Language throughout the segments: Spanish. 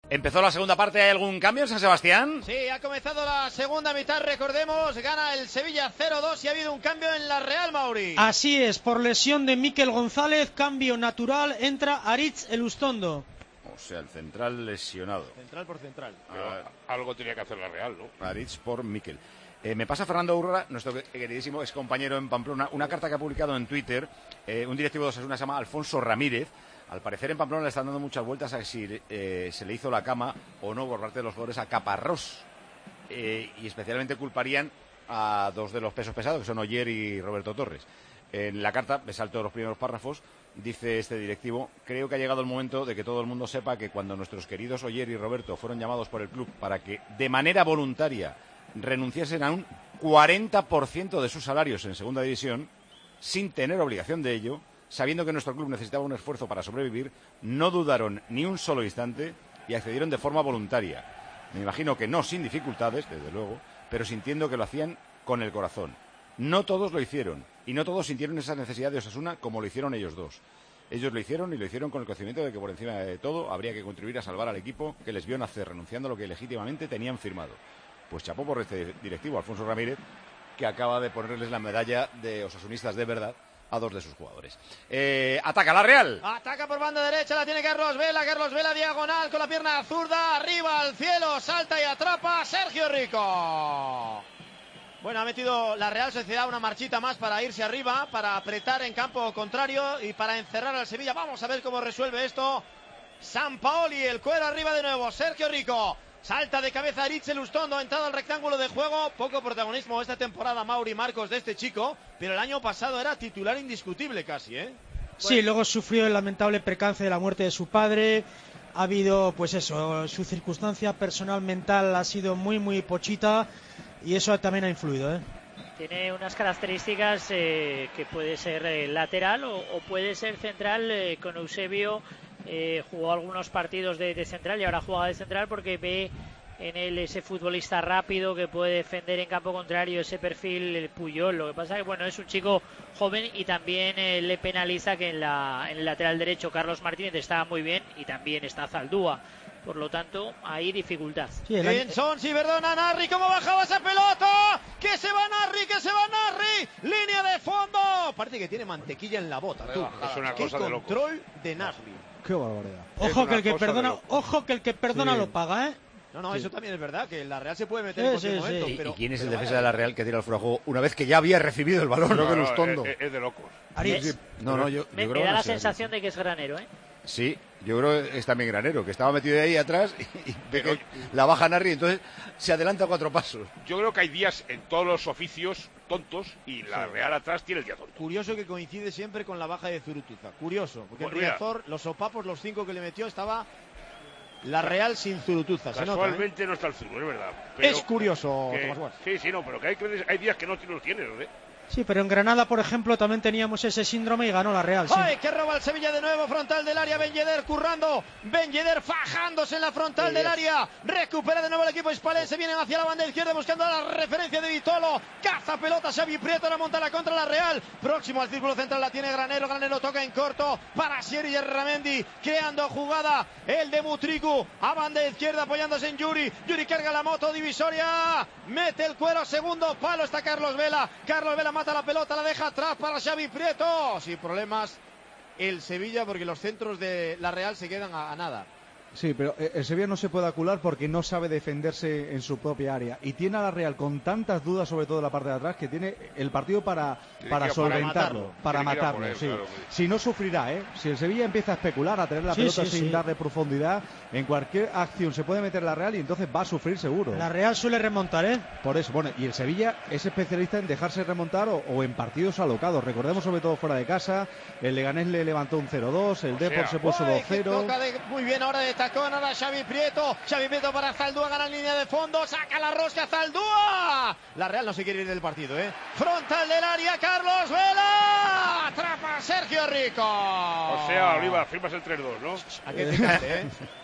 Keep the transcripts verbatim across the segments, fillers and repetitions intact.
Empezó la segunda parte, ¿hay algún cambio en San Sebastián? Sí, ha comenzado la segunda mitad, recordemos, gana el Sevilla cero dos y ha habido un cambio en la Real, Mauri. Así es, por lesión de Mikel González, cambio natural, entra Aritz Elustondo. O sea, el central lesionado. Central por central. Ah, algo tenía que hacer la Real, ¿no? Aritz por Mikel. Eh, me pasa Fernando Urra, nuestro queridísimo ex compañero en Pamplona, una carta que ha publicado en Twitter, eh, un directivo de Osasuna se llama Alfonso Ramírez. Al parecer en Pamplona le están dando muchas vueltas a si eh, se le hizo la cama o no por parte de los jugadores a Caparrós. Eh, y especialmente culparían a dos de los pesos pesados, que son Oyer y Roberto Torres. En la carta, me salto los primeros párrafos, dice este directivo: creo que ha llegado el momento de que todo el mundo sepa que cuando nuestros queridos Oyer y Roberto fueron llamados por el club para que de manera voluntaria renunciasen a un cuarenta por ciento de sus salarios en segunda división, sin tener obligación de ello, sabiendo que nuestro club necesitaba un esfuerzo para sobrevivir, no dudaron ni un solo instante y accedieron de forma voluntaria. Me imagino que no sin dificultades, desde luego, pero sintiendo que lo hacían con el corazón. No todos lo hicieron, y no todos sintieron esa necesidad de Osasuna como lo hicieron ellos dos. Ellos lo hicieron y lo hicieron con el conocimiento de que por encima de todo habría que contribuir a salvar al equipo que les vio nacer renunciando a lo que legítimamente tenían firmado. Pues chapó por este directivo, Alfonso Ramírez, que acaba de ponerles la medalla de osasunistas de verdad a dos de sus jugadores. Eh, ataca la Real. Ataca por banda derecha, la tiene Carlos Vela. Carlos Vela diagonal con la pierna zurda. Arriba al cielo, salta y atrapa Sergio Rico. Bueno, ha metido la Real Sociedad una marchita más para irse arriba, para apretar en campo contrario y para encerrar al Sevilla. Vamos a ver cómo resuelve esto Sampaoli. El cuero arriba de nuevo, Sergio Rico. Salta de cabeza Aritz Elustondo, ha entrado al rectángulo de juego. Poco protagonismo esta temporada, Mauri Marcos, de este chico, pero el año pasado era titular indiscutible casi, ¿eh? Sí, bueno, luego sufrió el lamentable percance de la muerte de su padre. Ha habido, pues eso, su circunstancia personal mental ha sido muy, muy pochita y eso también ha influido, ¿eh? Tiene unas características eh, que puede ser eh, lateral o, o puede ser central. eh, con Eusebio eh, jugó algunos partidos de, de central y ahora juega de central porque ve en él ese futbolista rápido que puede defender en campo contrario, ese perfil el Puyol. Lo que pasa es que bueno, es un chico joven y también eh, le penaliza que en, la, en el lateral derecho Carlos Martínez estaba muy bien y también está Zaldúa. Por lo tanto, hay dificultad. Sí, Benson, sí, perdona, Narri, ¿cómo bajaba esa pelota? ¡Que se va Narri, que se va Narri! ¡Línea de fondo! Parece que tiene mantequilla en la bota, tú. Es una ¡Qué cosa de loco. control de Narri! ¡Qué barbaridad! Ojo que el que perdona, ojo que el que perdona Sí. lo paga, ¿eh? No, no, Sí. eso también es verdad, que la Real se puede meter Sí, en cualquier sí, momento. sí. Pero, ¿Y quién es pero el defensa vaya, de la Real que tira el fuera de juego una vez que ya había recibido el balón? No, No, no, que no, Elustondo. es, es de locos. Aritz. No, no, yo, Me, yo me creo da que la no sea sensación de que es granero, ¿eh? Sí, yo creo que es también granero, que estaba metido ahí atrás y, y ve que la baja Narri, entonces se adelanta cuatro pasos. Yo creo que hay días en todos los oficios tontos y la Sí. Real atrás tiene el día tonto. Curioso que coincide siempre con la baja de Zurutuza. Curioso, porque Bueno, en mira. Riazor, los sopapos, los cinco que le metió, estaba la Real sin Zurutuza. Se nota, ¿eh? Casualmente no está el Zuru, es verdad. Pero Es curioso, que- Tomás Guas. Sí, sí, no, pero que hay, hay días que no los tienes, ¿eh? Sí, pero en Granada, por ejemplo, también teníamos ese síndrome y ganó la Real. Sí. ¡Ay, que roba el Sevilla de nuevo! Frontal del área, Ben Yedder currando. Ben Yedder fajándose en la frontal Sí, del es. área. Recupera de nuevo el equipo hispalense. Vienen hacia la banda izquierda buscando la referencia de Vitolo. Caza pelota Xavi Prieto, la monta la contra la Real. Próximo al círculo central la tiene Granero. Granero toca en corto para Sieri Yerramendi. Creando jugada el de Mutriku. A banda izquierda apoyándose en Yuri. Yuri carga la moto divisoria. Mete el cuero. Segundo palo está Carlos Vela. Carlos Vela mata la pelota. La deja atrás para Xavi Prieto. Sin problemas el Sevilla porque los centros de la Real se quedan a, a nada. Sí, pero el Sevilla no se puede acular porque no sabe defenderse en su propia área. Y tiene a la Real con tantas dudas, sobre todo en la parte de atrás, que tiene el partido para, Tiene para que ir a por él. solventarlo, para Tiene que ir a matarlo. por él, Sí. claro. Si no, sufrirá, ¿eh? Si el Sevilla empieza a especular, a tener la Sí, pelota sí, sin sí. darle profundidad, en cualquier acción se puede meter la Real y entonces va a sufrir seguro. La Real suele remontar, ¿eh? Por eso, bueno, y el Sevilla es especialista en dejarse remontar o, o en partidos alocados. Recordemos sobre todo fuera de casa, el Leganés le levantó un cero dos, el O sea, Depor se puso Uy, dos que cero. toca de- muy bien ahora de tacón, ahora Xavi Prieto. Xavi Prieto para Zaldúa, gana en línea de fondo, saca la rosca Zaldúa. La Real no se quiere ir del partido, ¿eh? Frontal del área, Carlos Vela. Atrapa a Sergio Rico. O sea, Oliva, firmas el tres dos, ¿no? ¿A qué te cante, eh?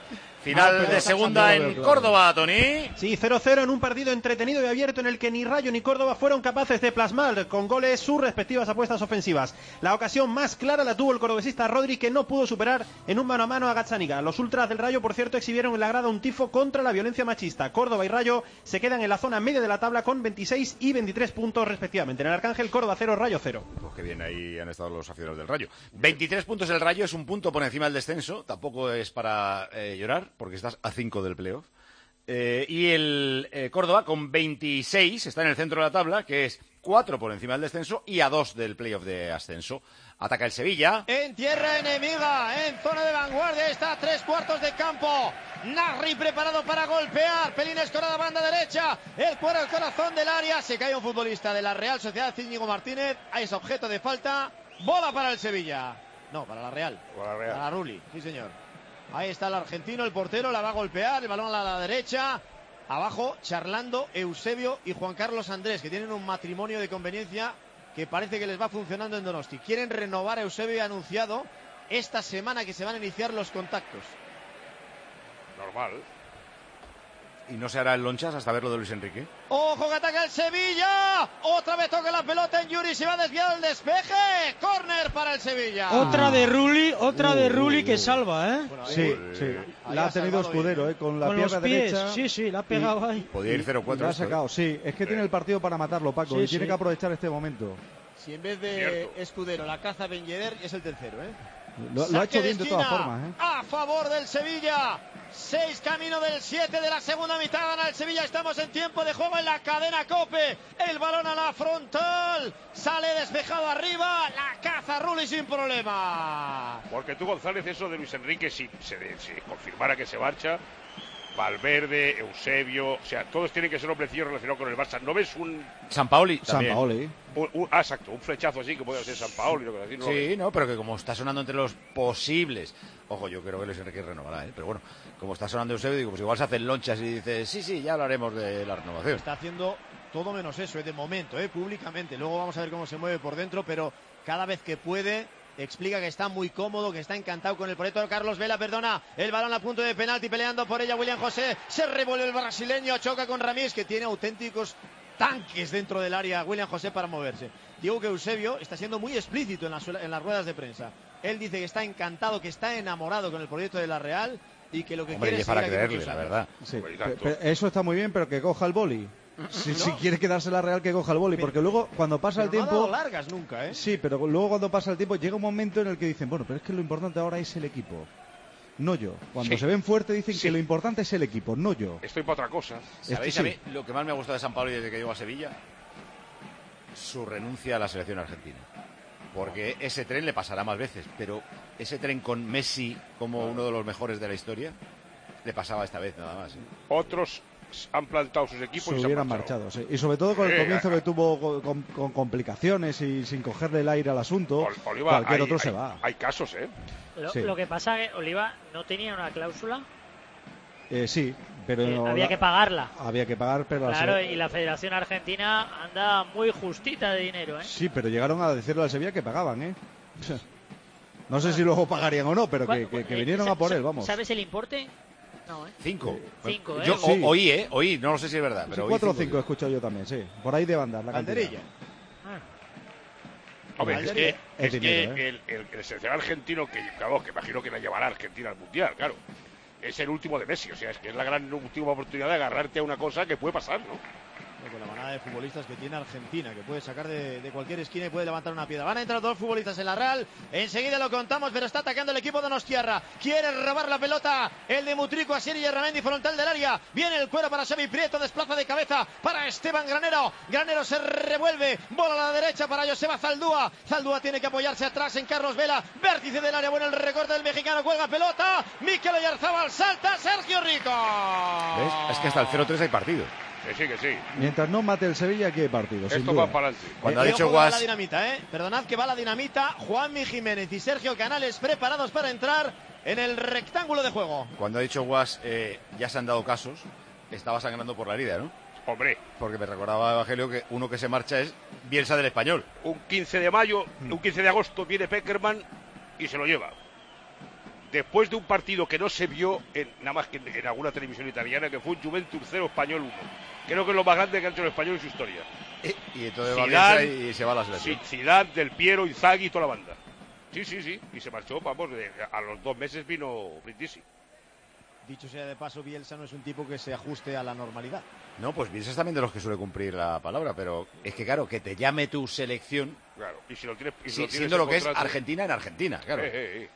Final Ah, pero de segunda en Córdoba, Tony. Sí, cero cero en un partido entretenido y abierto en el que ni Rayo ni Córdoba fueron capaces de plasmar con goles sus respectivas apuestas ofensivas. La ocasión más clara la tuvo el cordobesista Rodri, que no pudo superar en un mano a mano a Gazzaniga. Los ultras del Rayo, por cierto, exhibieron en la grada un tifo contra la violencia machista. Córdoba y Rayo se quedan en la zona media de la tabla con veintiséis y veintitrés puntos respectivamente. En el Arcángel, Córdoba cero, Rayo cero. Pues qué bien ahí han estado los aficionados del Rayo. veintitrés puntos el Rayo, es un punto por encima del descenso. Tampoco es para eh, llorar, porque estás a cinco del playoff. Eh, y el eh, Córdoba con veintiséis está en el centro de la tabla, que es cuatro por encima del descenso y a dos del playoff de ascenso. Ataca el Sevilla. En tierra enemiga, en zona de vanguardia, está a tres cuartos de campo. Narri preparado para golpear. Pelín escorada, banda derecha. El cuero, el corazón del área. Se cae un futbolista de la Real Sociedad, Íñigo Martínez. Ahí es objeto de falta. Bola para el Sevilla. No, para la Real. Para la Real. Para la Rulli, sí señor. Ahí está el argentino, el portero, la va a golpear. El balón a la derecha. Abajo, charlando Eusebio y Juan Carlos Andrés, que tienen un matrimonio de conveniencia que parece que les va funcionando en Donosti. Quieren renovar a Eusebio y ha anunciado esta semana que se van a iniciar los contactos. Normal. Y no se hará el lonchas hasta verlo de Luis Enrique. ¡Ojo que ataca el Sevilla! Otra vez toca la pelota en Yuri, se va a desviar el despeje. Córner para el Sevilla. Otra de Rulli, otra Uh, de Rulli uh, que uh. salva, ¿eh? Bueno, ahí- Sí, sí. Ahí La ha ha tenido salvado Escudero, bien. eh, con la Con los pierna pies, derecha. sí, sí, la ha pegado ahí. Podía ir cero Y cuatro. la ha esto, ¿eh? sacado, sí. Es que tiene el partido para matarlo, Paco, Sí, y tiene sí. que aprovechar este momento. Si en vez de Cierto. Escudero la caza Ben Yedder, es el tercero, ¿eh? Lo, lo ha Saque hecho de bien de todas esquina formas, ¿eh? a favor del Sevilla. Seis camino del siete de la segunda mitad. Gana el Sevilla. Estamos en tiempo de juego en la cadena COPE. El balón a la frontal. Sale despejado arriba. La caza Rulli sin problema. Porque tú, González, eso de Luis Enrique, si se si confirmara que se marcha, Valverde, Eusebio, o sea, todos tienen que ser hombrecillos relacionados con el Barça. ¿No ves un, Sampaoli San también. Paoli. un, un- ah, exacto, un flechazo así que puede ser San Paolo y lo que así? No lo Sí, ves? no, pero que como está sonando entre los posibles. Ojo, yo creo que Luis Enrique renovará, ¿eh? Pero bueno, como está sonando Eusebio, digo, pues igual se hacen lonchas y dice, sí, sí, ya hablaremos de la renovación. Está haciendo todo menos eso, ¿eh? De momento, ¿eh? Públicamente. Luego vamos a ver cómo se mueve por dentro, pero cada vez que puede explica que está muy cómodo, que está encantado con el proyecto. Carlos Vela, perdona, el balón a punto de penalti, peleando por ella William José. Se revuelve el brasileño, choca con Ramírez, que tiene auténticos tanques dentro del área William José para moverse. Digo que Eusebio está siendo muy explícito en las, en las ruedas de prensa. Él dice que está encantado, que está enamorado con el proyecto de la Real y que lo que Hombre, quiere y es es para seguir aquí creerle, muchos la años. verdad. Sí, Pues, pe- exacto. pe- eso está muy bien, pero que coja el boli. Si, si quiere quedarse la Real, que coja el boli. Pero- Porque luego, cuando pasa el Pero no ha dado tiempo. largas nunca, ¿eh? Sí, pero luego cuando pasa el tiempo llega un momento en el que dicen, bueno, pero es que lo importante ahora es el equipo, no yo. Cuando Sí. se ven fuertes dicen Sí. que lo importante es el equipo, no yo. Estoy para otra cosa. ¿Sabéis sí. a mí lo que más me ha gustado de San Pablo desde que llegó a Sevilla? Su renuncia a la selección argentina. Porque ese tren le pasará más veces, pero ese tren con Messi como uno de los mejores de la historia, le pasaba esta vez nada más. ¿eh? Otros han plantado sus equipos Se y se han hubieran marchado. marchado, sí. Y sobre todo con el Sí, comienzo a- que tuvo con, con complicaciones y sin cogerle el aire al asunto, Ol- Oliva, cualquier hay, otro se hay- va. hay casos, ¿eh? Lo, Sí. lo que pasa que Oliva no tenía una cláusula, Eh, sí, pero eh, no- había la- que pagarla. había que pagar, pero la Claro, se- y la Federación Argentina anda muy justita de dinero, ¿eh? sí, pero llegaron a decirle al Sevilla que pagaban, ¿eh? No sé si luego pagarían o no, pero que, que- que Eh, vinieron sa- a por sa- él, vamos. ¿Sabes el importe? No, ¿eh? Cinco. Cinco, ¿eh? Yo Sí. o- oí, ¿eh? Oí, no lo sé si es verdad, Sí, pero oí cuatro o cinco. cinco he escuchado yo también, sí. Por ahí debe andar la cantidad. Banderilla. Ah, Hombre, es Valdería. que, Es es dinero, que ¿eh? el, el, el seleccionado argentino, que, claro, que imagino que la llevará a Argentina al Mundial, claro, es el último de Messi. O sea, es que es la gran última oportunidad de agarrarte a una cosa que puede pasar, ¿no? Con la manada de futbolistas que tiene Argentina, que puede sacar de, de cualquier esquina y puede levantar una piedra. Van a entrar dos futbolistas en la Real, enseguida lo contamos, pero está atacando el equipo de Donostiarra. Quiere robar la pelota el de Mutrico, Asier y Erramendi, frontal del área. Viene el cuero para Xavi Prieto, desplaza de cabeza para Esteban Granero. Granero se revuelve, bola a la derecha para Joseba Zaldúa. Zaldúa tiene que apoyarse atrás en Carlos Vela, vértice del área, bueno el recorte del mexicano, cuelga pelota. Mikel Oyarzábal salta, Sergio Rico. ¿Ves? Es que hasta el cero tres hay partido. Que sí, que sí. Mientras no mate el Sevilla, aquí hay partido, sin Esto duda. va para adelante. Cuando Eh, ha eh, dicho ojo que va la Guas, dinamita, ¿eh? Perdonad que va la dinamita. Juanmi Jiménez y Sergio Canales preparados para entrar en el rectángulo de juego. cuando ha dicho Guas, eh, ya se han dado casos, estaba sangrando por la herida, ¿no? Hombre, Porque me recordaba Evangelio que uno que se marcha es Bielsa del Español. un quince de mayo, un quince de agosto viene Peckerman y se lo lleva. después de un partido que no se vio en, nada más que en, en alguna televisión italiana, que fue un Juventus cero Español uno. Creo que es lo más grande que ha hecho el Español en su historia. Eh, y entonces va Zidane, bien y se va a la selección. Sí, Zidane, Del Piero, Inzaghi y toda la banda. Sí, sí, sí. Y se marchó, vamos, de, a los dos meses vino Brindisi. Dicho sea de paso, Bielsa no es un tipo que se ajuste a la normalidad. No, pues Bielsa es también de los que suele cumplir la palabra, pero es que claro, que te llame tu selección, Claro, y si lo tienes, y si sí, lo tienes siendo en lo que es contrato- Argentina en Argentina, claro. Eh, eh, eh.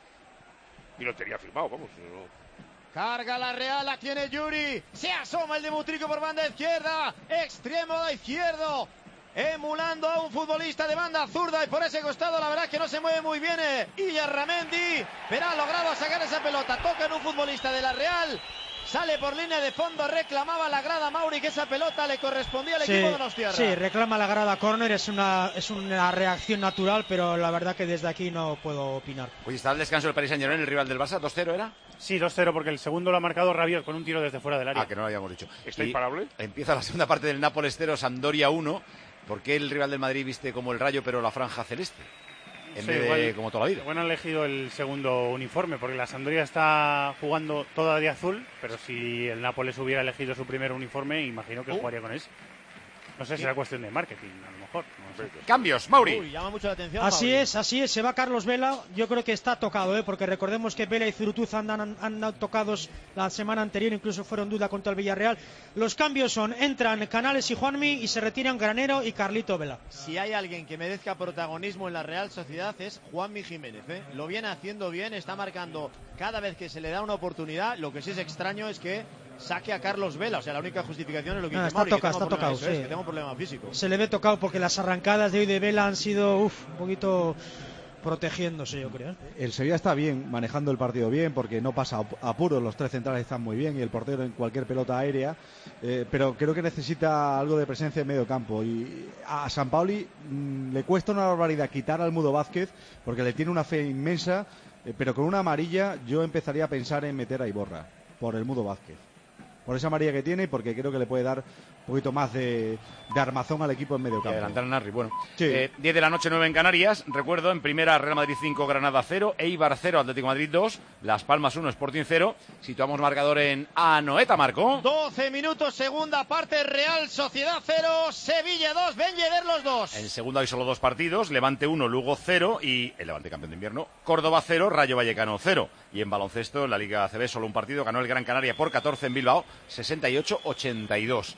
Y lo tenía firmado, vamos. No. Carga la Real, la tiene Yuri. Se asoma el de Butrico por banda izquierda. Extremo de izquierdo. Emulando a un futbolista de banda zurda. Y por ese costado, la verdad que no se mueve muy bien. Eh. Illarramendi. Pero ha logrado sacar esa pelota. Toca en un futbolista de la Real. Sale por línea de fondo. Reclamaba la grada Mauri que esa pelota le correspondía al Sí, equipo de Donostiarra. sí, reclama la grada córner, es una, es una reacción natural, pero la verdad que desde aquí no puedo opinar. Oye, está el descanso del Paris Saint-Germain, el rival del Barça, dos cero ¿era? Sí, dos cero, porque el segundo lo ha marcado Rabiot con un tiro desde fuera del área. Ah, que no lo habíamos dicho. ¿Está Y imparable? Empieza la segunda parte del Nápoles cero, Sampdoria uno. ¿Por qué el rival del Madrid viste como el Rayo, pero la franja celeste? En Sí, vez de igual- como toda la vida. Bueno, han elegido el segundo uniforme, porque la Sampdoria está jugando toda de azul, pero si el Nápoles hubiera elegido su primer uniforme, imagino que Uh. jugaría con ese. No sé, será cuestión de marketing, a lo mejor. No sé. Cambios, Mauri. Uy, llama mucho la atención. Así Mauri. es, así es, se va Carlos Vela, yo creo que está tocado, ¿eh? Porque recordemos que Vela y Zurutuz andan, andan tocados la semana anterior, incluso fueron duda contra el Villarreal. Los cambios son, entran Canales y Juanmi y se retiran Granero y Carlito Vela. Si hay alguien que merezca protagonismo en la Real Sociedad es Juanmi Jiménez, ¿eh? Lo viene haciendo bien, está marcando cada vez que se le da una oportunidad. Lo que sí es extraño es que saque a Carlos Vela, o sea, la única justificación es lo que Ah, dice está Mauri, que tocado, tengo está problema, tocado, eso es, sí. que tengo un problema físico. Se le ve tocado porque las arrancadas de hoy de Vela han sido, uff, un poquito protegiéndose, yo creo. ¿eh? El Sevilla está bien, manejando el partido bien, porque no pasa ap- apuros, los tres centrales están muy bien y el portero en cualquier pelota aérea, eh, pero creo que necesita algo de presencia en medio campo. Y a San Pauli mm, le cuesta una barbaridad quitar al Mudo Vázquez, porque le tiene una fe inmensa, eh, pero con una amarilla yo empezaría a pensar en meter a Iborra, por el Mudo Vázquez. Por esa amarilla que tiene y porque creo que le puede dar un poquito más de, de armazón al equipo en medio Y campo. adelantar a Narri. Bueno, Sí. eh, diez de la noche, nueve en Canarias. Recuerdo, en primera, Real Madrid cinco, Granada cero, Eibar cero, Atlético de Madrid dos, Las Palmas uno, Sporting cero. Situamos marcador en Anoeta, Marco. doce minutos, segunda parte, Real Sociedad cero, Sevilla dos, Ben Yedder los dos. En segunda hay solo dos partidos, Levante uno, Lugo cero y el Levante campeón de invierno, Córdoba cero, Rayo Vallecano cero. Y en baloncesto, en la Liga A C B, solo un partido, ganó el Gran Canaria por catorce en Bilbao, sesenta y ocho a ochenta y dos.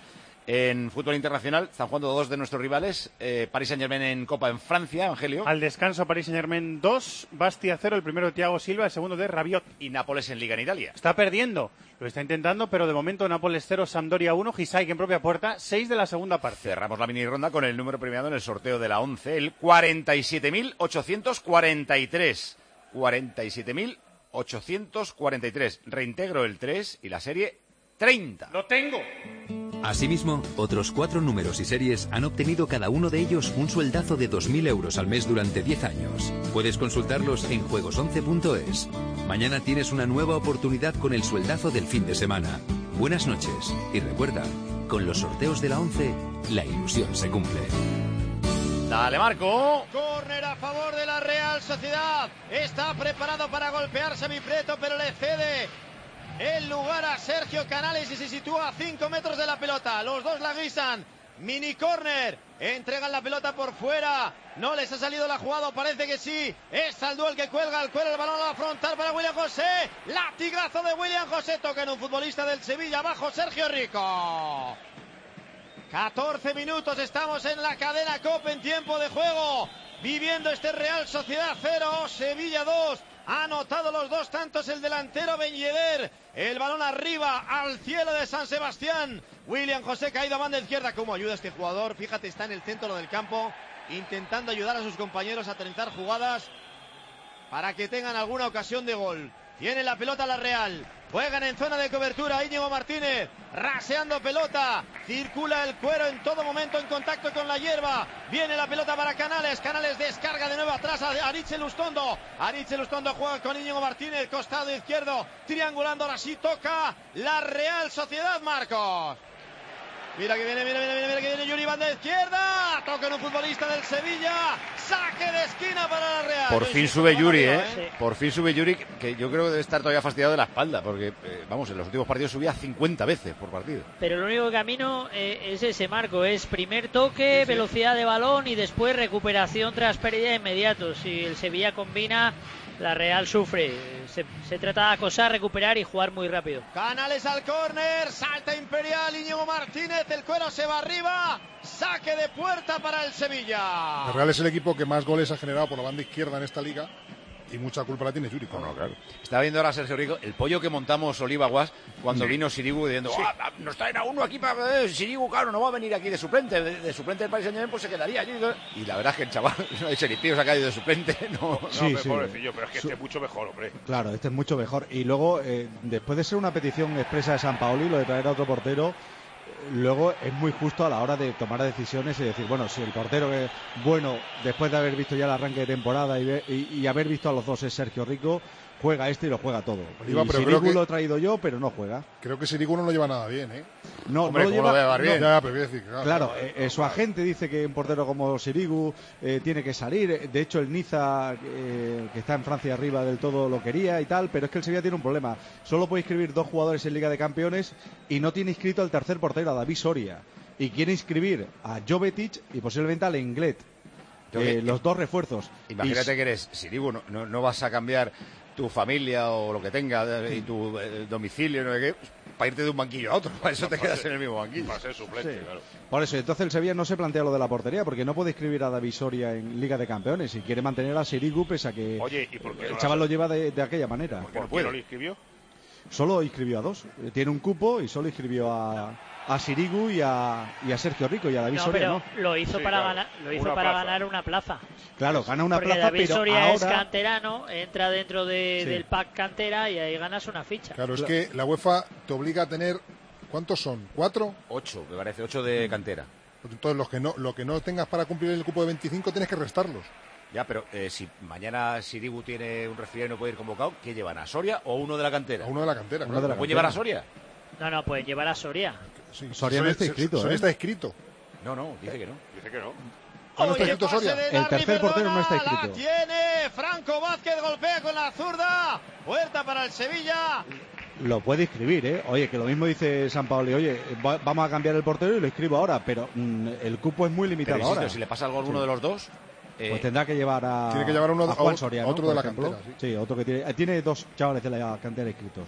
En fútbol internacional están jugando dos de nuestros rivales, eh, Paris Saint-Germain en Copa en Francia, Evangelio, Al descanso, Paris Saint-Germain dos, Bastia cero, el primero de Thiago Silva, el segundo de Rabiot. y Nápoles en Liga en Italia. Está perdiendo, lo está intentando, pero de momento Nápoles cero, Sampdoria uno, Gisai en propia puerta, seis de la segunda parte. Cerramos la mini ronda con el número premiado en el sorteo de la once, el cuarenta y siete mil ochocientos cuarenta y tres. cuarenta y siete mil ochocientos cuarenta y tres. Reintegro el tres y la serie treinta. ¡Lo tengo! Asimismo, otros cuatro números y series han obtenido cada uno de ellos un sueldazo de dos mil euros al mes durante diez años. Puedes consultarlos en juegos once punto es. Mañana tienes una nueva oportunidad con el sueldazo del fin de semana. Buenas noches y recuerda, con los sorteos de la once, la ilusión se cumple. Dale, Marco. Córner a favor de la Real Sociedad. Está preparado para golpear Sami Prieto, pero le cede el lugar a Sergio Canales y se sitúa a cinco metros de la pelota. Los dos la guisan. Mini córner. Entregan la pelota por fuera. No les ha salido la jugada, parece que sí. Es Aldú el que cuelga, el cuelga el balón a la frontal para William José. Latigazo de William José. Toca en un futbolista del Sevilla. Abajo Sergio Rico. catorce minutos, estamos en la cadena COPE en tiempo de juego. Viviendo este Real Sociedad cero, Sevilla dos. Ha anotado los dos tantos el delantero Ben Yedder. El balón arriba al cielo de San Sebastián. William José caído a banda izquierda. ¿Cómo ayuda este jugador? Fíjate, está en el centro del campo intentando ayudar a sus compañeros a trenzar jugadas para que tengan alguna ocasión de gol. Tiene la pelota la Real. Juegan en zona de cobertura. Íñigo Martínez raseando pelota. Circula el cuero en todo momento en contacto con la hierba. Viene la pelota para Canales. Canales descarga de nuevo atrás a Aritz Lustondo. Aritz Lustondo juega con Íñigo Martínez. Costado izquierdo. Triangulando. Ahora sí toca la Real Sociedad, Marcos. Mira que viene, mira, mira, mira, mira que viene Yuri, banda izquierda. Toca en un futbolista del Sevilla. Saque de esquina para la Real. Por Yo fin insisto, sube va Yuri, arriba, ¿eh? ¿eh? Por fin sube Yuri, que yo creo que debe estar todavía fastidiado de la espalda, porque, eh, vamos, en los últimos partidos subía cincuenta veces por partido. Pero el único camino eh, es ese, Marco, es primer toque, sí, sí. velocidad de balón y después recuperación tras pérdida de inmediato. Si el Sevilla combina, la Real sufre. Se, se trata de acosar, recuperar y jugar muy rápido. Canales al córner, salta Imperial, Íñigo Martínez, el cuero se va arriba, saque de puerta para el Sevilla. El Real es el equipo que más goles ha generado por la banda izquierda en esta liga. Y mucha culpa la tiene Yuri. No, no, claro. Está viendo ahora Sergio Rico el pollo que montamos Oliva Guas cuando sí. vino Sirigu diciendo, sí. ah, nos traen a uno aquí para... Eh, Sirigu, claro, no va a venir aquí de suplente. De, de suplente del Paris Saint-Germain, pues se quedaría allí. Y la verdad es que el chaval, ese Seripío se ha caído de suplente. No, no sí, no sí. pobrecillo, pero es que Su... este es mucho mejor, hombre. Claro, este es mucho mejor. Y luego, eh, después de ser una petición expresa de Sampaoli, lo de traer a otro portero... Luego es muy justo a la hora de tomar decisiones y decir, bueno, si el portero es bueno, después de haber visto ya el arranque de temporada y, ve, y, y haber visto a los dos es Sergio Rico, juega este y lo juega todo. Iba, y pero Sirigu que, lo he traído yo, pero no juega. Creo que Sirigu no lo lleva nada bien, ¿eh? No, Hombre, no lo lleva, lo llevar bien. No, ya, pero decir, claro, claro claro, eh, eh, su agente dice que un portero como Sirigu eh, tiene que salir. De hecho, el Niza, eh, que está en Francia arriba del todo, lo quería y tal, pero es que el Sevilla tiene un problema. Solo puede inscribir dos jugadores en Liga de Campeones y no tiene inscrito al tercer portero, a David Soria. Y quiere inscribir a Jovetic y posiblemente al Lenglet, eh, los dos refuerzos. Imagínate y... que eres Sirigu, no, no, no vas a cambiar tu familia o lo que tenga sí. y tu eh, domicilio, no sé qué, para irte de un banquillo a otro, para eso no, te para quedas ser, en el mismo banquillo. Para ser suplente, sí. claro. Por eso, entonces el Sevilla no se plantea lo de la portería, porque no puede inscribir a David Soria en Liga de Campeones y quiere mantener a Sirigu pese a que Oye, ¿y por qué el no chaval lo lleva de, de aquella manera. ¿Por qué no, puede? no lo inscribió? Solo inscribió a dos. Tiene un cupo y solo inscribió a... a Sirigu y a, y a Sergio Rico y a David no, Soria, pero ¿no? Lo hizo sí, para, claro. ganar, lo hizo una para plaza. ganar una plaza. Claro, gana una Porque plaza, David pero Soria ahora... es canterano, entra dentro de, sí. del pack cantera y ahí ganas una ficha. Claro, es que la UEFA te obliga a tener... ¿Cuántos son? ¿Cuatro? Ocho, me parece, ocho de cantera. Pues entonces, los que no, lo que no tengas para cumplir el cupo de veinticinco tienes que restarlos. Ya, pero eh, si mañana Sirigu tiene un resfriado y no puede ir convocado, ¿qué llevan? ¿A Soria o uno de la cantera? A uno de la cantera, uno de la ¿Puede llevar a Soria? No, no, pueden llevar a Soria. Sí, Soria sí, no está inscrito, Soria ¿eh? está inscrito. No, no, dice que no. Dice que no. Ah, no está Oye, inscrito pase Soria. de El tercer Darby, portero no está perdona, inscrito. La tiene Franco Vázquez, golpea con la zurda. Puerta para el Sevilla. Lo puede inscribir, ¿eh? Oye, que lo mismo dice Sampaoli, oye, va, vamos a cambiar el portero y lo inscribo ahora, pero mmm, el cupo es muy limitado pero, insisto, ahora. si le pasa algo a alguno sí. de los dos... Eh, pues tendrá que llevar a, tiene que llevar uno, a Juan a Soria, otro ¿no? de la ejemplo. cantera. Sí. sí, otro que tiene, tiene dos chavales de la cantera inscritos.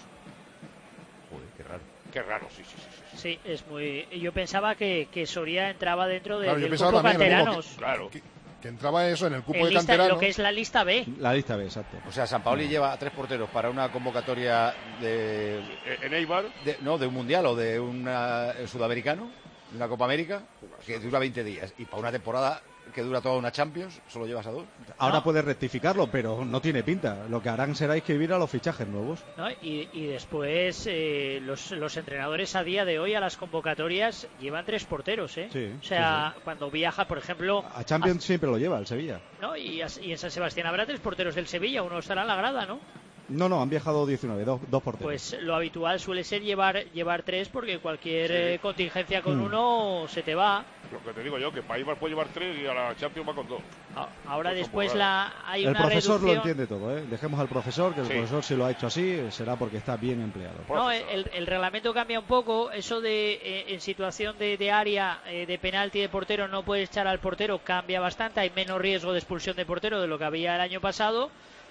Joder, qué raro. Qué raro, sí, sí, sí. Sí, sí es muy... Yo pensaba que, que Soria entraba dentro de, claro, del yo grupo también, canteranos. que, claro. Que, que entraba eso en el cupo en de lista, canteranos. lo que es la lista B. La lista B, exacto. O sea, Sampaoli no. lleva a tres porteros para una convocatoria de... ¿En Eibar? De, no, de un mundial o de un sudamericano, de una Copa América, que dura veinte días. Y para una temporada que dura toda una Champions, solo llevas a dos. Ahora no. puedes rectificarlo, pero no tiene pinta. Lo que harán será inscribir a los fichajes nuevos. ¿No? Y, y después eh, los, los entrenadores a día de hoy a las convocatorias llevan tres porteros, ¿eh? Sí, o sea, sí, sí. cuando viaja, por ejemplo... A Champions a... siempre lo lleva el Sevilla. ¿No? Y, a, y en San Sebastián habrá tres porteros del Sevilla, uno estará en la grada, ¿no? No, no, han viajado diecinueve, dos, dos porteros. Pues lo habitual suele ser llevar llevar tres porque cualquier sí. eh, contingencia con mm. uno se te va. Lo que te digo yo, que para Eibar puede llevar tres y a la Champions va con dos. Ahora pues después la hay el una profesor reducción... lo entiende todo, ¿eh? Dejemos al profesor, que el sí. profesor si lo ha hecho así será porque está bien empleado. No, el, el reglamento cambia un poco, eso de eh, en situación de, de área, eh, de penalti de portero no puedes echar al portero, cambia bastante, hay menos riesgo de expulsión de portero de lo que había el año pasado.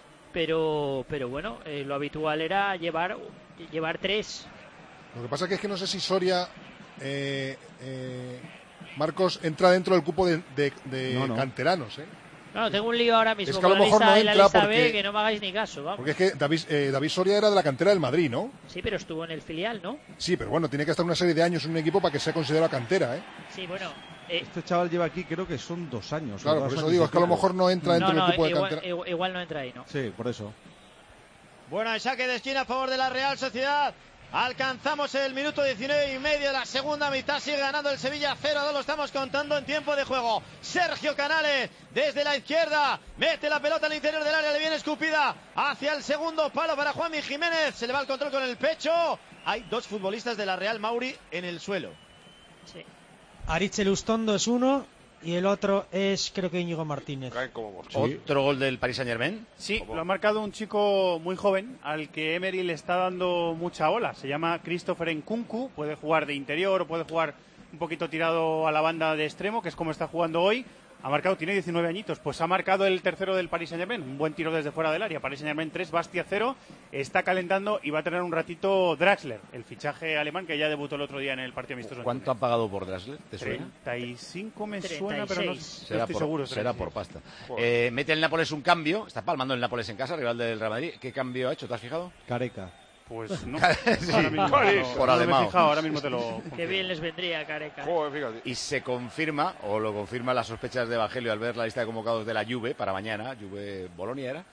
Pero, pero bueno, eh, lo habitual era llevar llevar tres. Lo que pasa que es que no sé si Soria, eh, eh, Marcos, entra dentro del cupo de, de, de no, no. canteranos, ¿eh? No, tengo un lío ahora mismo es que a con lo la mejor lista, no en la entra lista porque, B, que no me hagáis ni caso, vamos. Porque es que David, eh, David Soria era de la cantera del Madrid, ¿no? Sí, pero estuvo en el filial, ¿no? Sí, pero bueno, tiene que estar una serie de años en un equipo para que sea considerado cantera, ¿eh? Sí, bueno... Eh, este chaval lleva aquí creo que son dos años. Claro, por eso digo, es que a lo mejor no entra dentro no, no, del cupo igual, de cantera. Igual, igual no entra ahí, ¿no? Sí, por eso. Bueno, el saque de esquina a favor de la Real Sociedad. Alcanzamos el minuto diecinueve y medio de la segunda mitad. Sigue ganando el Sevilla cero a dos. Lo estamos contando en tiempo de juego. Sergio Canales desde la izquierda. Mete la pelota al interior del área. Le viene escupida hacia el segundo palo para Juanmi Jiménez. Se le va el control con el pecho. Hay dos futbolistas de la Real, Mauri, en el suelo. Sí. Aritz Elustondo es uno y el otro es, creo que Íñigo Martínez. ¿Otro gol del Paris Saint-Germain? Sí, ¿Cómo? Lo ha marcado un chico muy joven al que Emery le está dando mucha ola. Se llama Christopher Nkunku, puede jugar de interior o puede jugar un poquito tirado a la banda de extremo, que es como está jugando hoy. Ha marcado, tiene diecinueve añitos, pues ha marcado el tercero del Paris Saint-Germain, un buen tiro desde fuera del área. Paris Saint-Germain tres, Bastia cero, está calentando y va a tener un ratito Draxler, el fichaje alemán que ya debutó el otro día en el partido amistoso. ¿Cuánto han pagado por Draxler? ¿Te suena? treinta y cinco me treinta y suena, pero no, no será estoy por, seguro. Será por pasta. Eh, mete el Nápoles un cambio, está palmando el Nápoles en casa, rival del Real Madrid. ¿Qué cambio ha hecho? ¿Te has fijado? Careca. Pues no. Sí, ahora mismo, por, no, por no Alemão. me he fijado, ahora mismo te lo Qué bien les vendría Careca. Y se confirma, o lo confirma las sospechas de Evangelio al ver la lista de convocados de la Juve para mañana, Juve Bolonia era,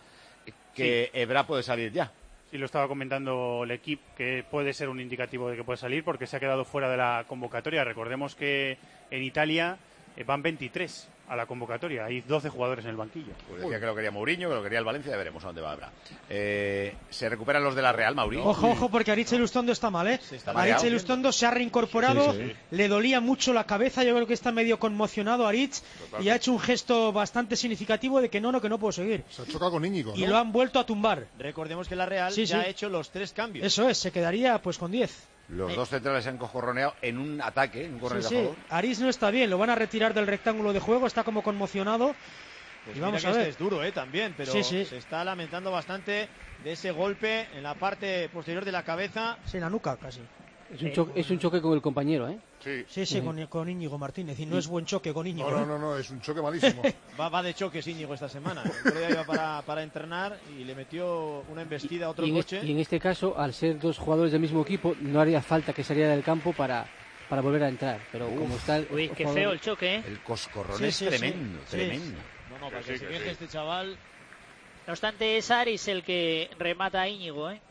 que sí. Evra puede salir ya. Sí, lo estaba comentando el equipo, que puede ser un indicativo de que puede salir porque se ha quedado fuera de la convocatoria. Recordemos que en Italia van veintitrés a la convocatoria, hay doce jugadores en el banquillo. Pues decía que lo quería Mourinho, que lo quería el Valencia, ya veremos a dónde va Evra. Eh, se recuperan los de la Real, Mourinho. Ojo, ojo, porque Aritz Elustondo está mal, ¿eh? Aritz Elustondo se ha reincorporado, sí, sí. Le dolía mucho la cabeza, yo creo que está medio conmocionado Aritz y ha hecho un gesto bastante significativo de que no, no, que no puedo seguir. Se ha chocado con Íñigo, ¿no? Y lo han vuelto a tumbar. Recordemos que la Real sí, ya sí. ha hecho los tres cambios. Eso es, se quedaría pues con diez. Los eh. dos centrales se han cojorroneado en un ataque, en un correr sí, de sí. favor. Aritz no está bien, lo van a retirar del rectángulo de juego, está como conmocionado. Pues y vamos mira a que ver. este es duro, ¿eh? También, pero sí, sí. se está lamentando bastante de ese golpe en la parte posterior de la cabeza. Sí, en la nuca casi. Es un, choque, es un choque con el compañero, ¿eh? Sí, sí, sí, con, con Íñigo Martínez. Y no es buen choque con Íñigo. No, no, no, no es un choque malísimo. va, va de choques Íñigo esta semana. El otro día iba para, para entrenar y le metió una embestida a otro y coche. En, y en este caso, al ser dos jugadores del mismo equipo, no haría falta que saliera del campo para, para volver a entrar. Pero Uf, como está el, uy, qué jugador... feo el choque, ¿eh? El coscorrón sí, es sí, tremendo, sí, tremendo. Sí. No, no, para que, que se queje sí. este chaval. No obstante, es Aris el que remata a Íñigo, ¿eh?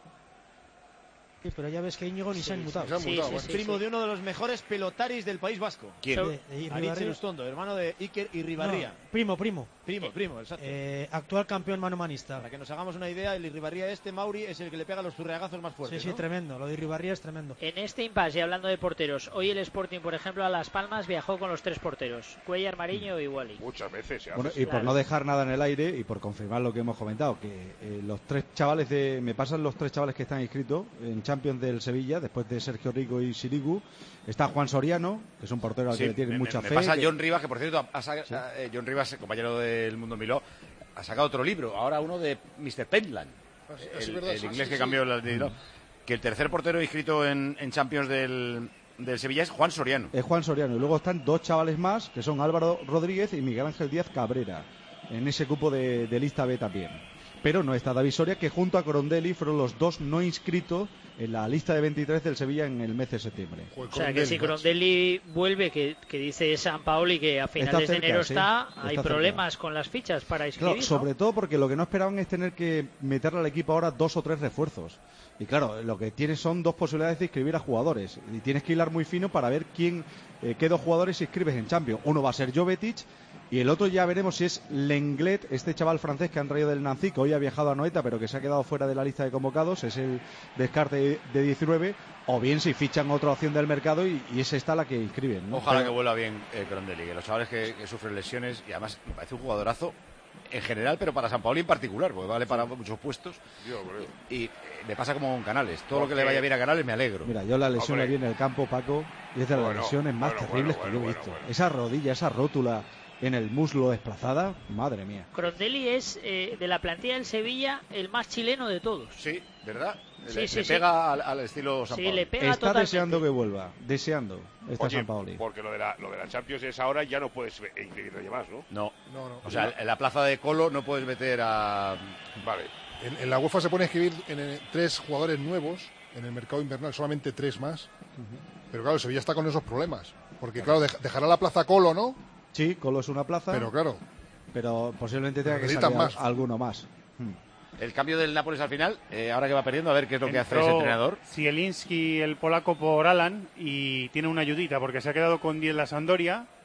Sí, pero ya ves que Íñigo ni sí, se ha inmutado. Sí, sí, sí, sí, primo sí. de uno de los mejores pelotaris del País Vasco. ¿Quién? Aritz Elustondo, hermano de Iker Irribarría. No, primo, primo. Primo, primo, exacto. Eh, actual campeón manomanista. Para que nos hagamos una idea, el Irribarría este, Mauri, es el que le pega los zurriagazos más fuertes. Sí, sí, ¿no? tremendo. Lo de Irribarría es tremendo. En este impasse, y hablando de porteros, hoy el Sporting, por ejemplo, a Las Palmas viajó con los tres porteros: Cuellar, Mariño y Wally. Muchas veces. Se bueno, y por claro. no dejar nada en el aire y por confirmar lo que hemos comentado, que eh, los tres chavales de. Me pasan los tres chavales que están inscritos en Champions del Sevilla, después de Sergio Rico y Sirigu. Está Juan Soriano, que es un portero al sí, que le tiene me, mucha me fe. Pasa que... John Rivas, que por cierto, ha sacado, sí. eh, John Rivas, compañero del Mundo Miló, ha sacado otro libro, ahora uno de mister Pentland, Así, el, así verdad, el sí, inglés sí, que sí. cambió la de, ¿no? Que el tercer portero inscrito en, en Champions del, del Sevilla es Juan Soriano. Es Juan Soriano, y luego están dos chavales más, que son Álvaro Rodríguez y Miguel Ángel Díaz Cabrera, en ese cupo de, de lista B también. Pero no está David Soria, que junto a Corondelli fueron los dos no inscritos en la lista de veintitrés del Sevilla en el mes de septiembre. O sea que si Corondelli vuelve, que, que dice San Paoli que a finales cerca, de enero sí, está, hay está problemas cerca. Con las fichas para inscribir. Claro, sobre ¿no? todo porque lo que no esperaban es tener que meterle al equipo ahora dos o tres refuerzos. Y claro, lo que tienes son dos posibilidades de inscribir a jugadores. Y tienes que hilar muy fino para ver quién, eh, qué dos jugadores inscribes en Champions. Uno va a ser Jovetic. Y el otro ya veremos si es Lenglet, este chaval francés que han traído del Nancy, que hoy ha viajado a Noeta, pero que se ha quedado fuera de la lista de convocados, es el descarte de diecinueve, o bien si fichan otra opción del mercado y, y es esta la que inscriben, ¿no? Ojalá pero... que vuelva bien eh, Corondelli, que los chavales que, que sufren lesiones, y además me parece un jugadorazo en general, pero para San Paoli en particular, porque vale para muchos puestos. Dios, y eh, me pasa como con Canales, todo lo que le vaya bien a Canales me alegro. Mira, yo la lesión la vi en el campo, Paco, y es de las bueno, lesiones más bueno, terribles bueno, que yo he bueno, visto. bueno. Esa rodilla, esa rótula en el muslo desplazada, madre mía. Corondelli es eh, de la plantilla del Sevilla el más chileno de todos. Sí, ¿verdad? Sí, le, sí, le sí. pega al, al estilo San sí, Paoli. le pega Está totalmente. deseando que vuelva, deseando está Oye, San Paoli. porque lo de, la, lo de la Champions es ahora, ya no puedes inscribir nadie más, ¿no? No, No, no. o sea, en la plaza de Colo no puedes meter a... Vale. En, en la UEFA se pone a escribir en, en, tres jugadores nuevos, en el mercado invernal solamente tres más. Uh-huh. Pero claro, el Sevilla está con esos problemas. Porque claro, dej, dejará la plaza Colo, ¿no? Sí, Colo es una plaza. Pero claro. Pero posiblemente tenga que necesitan salir más. alguno más. Hmm. El cambio del Nápoles al final, eh, ahora que va perdiendo, a ver qué es lo Entró que hace ese entrenador. Zielinski, el polaco, por Alan, y tiene una ayudita porque se ha quedado con diez la Sampdoria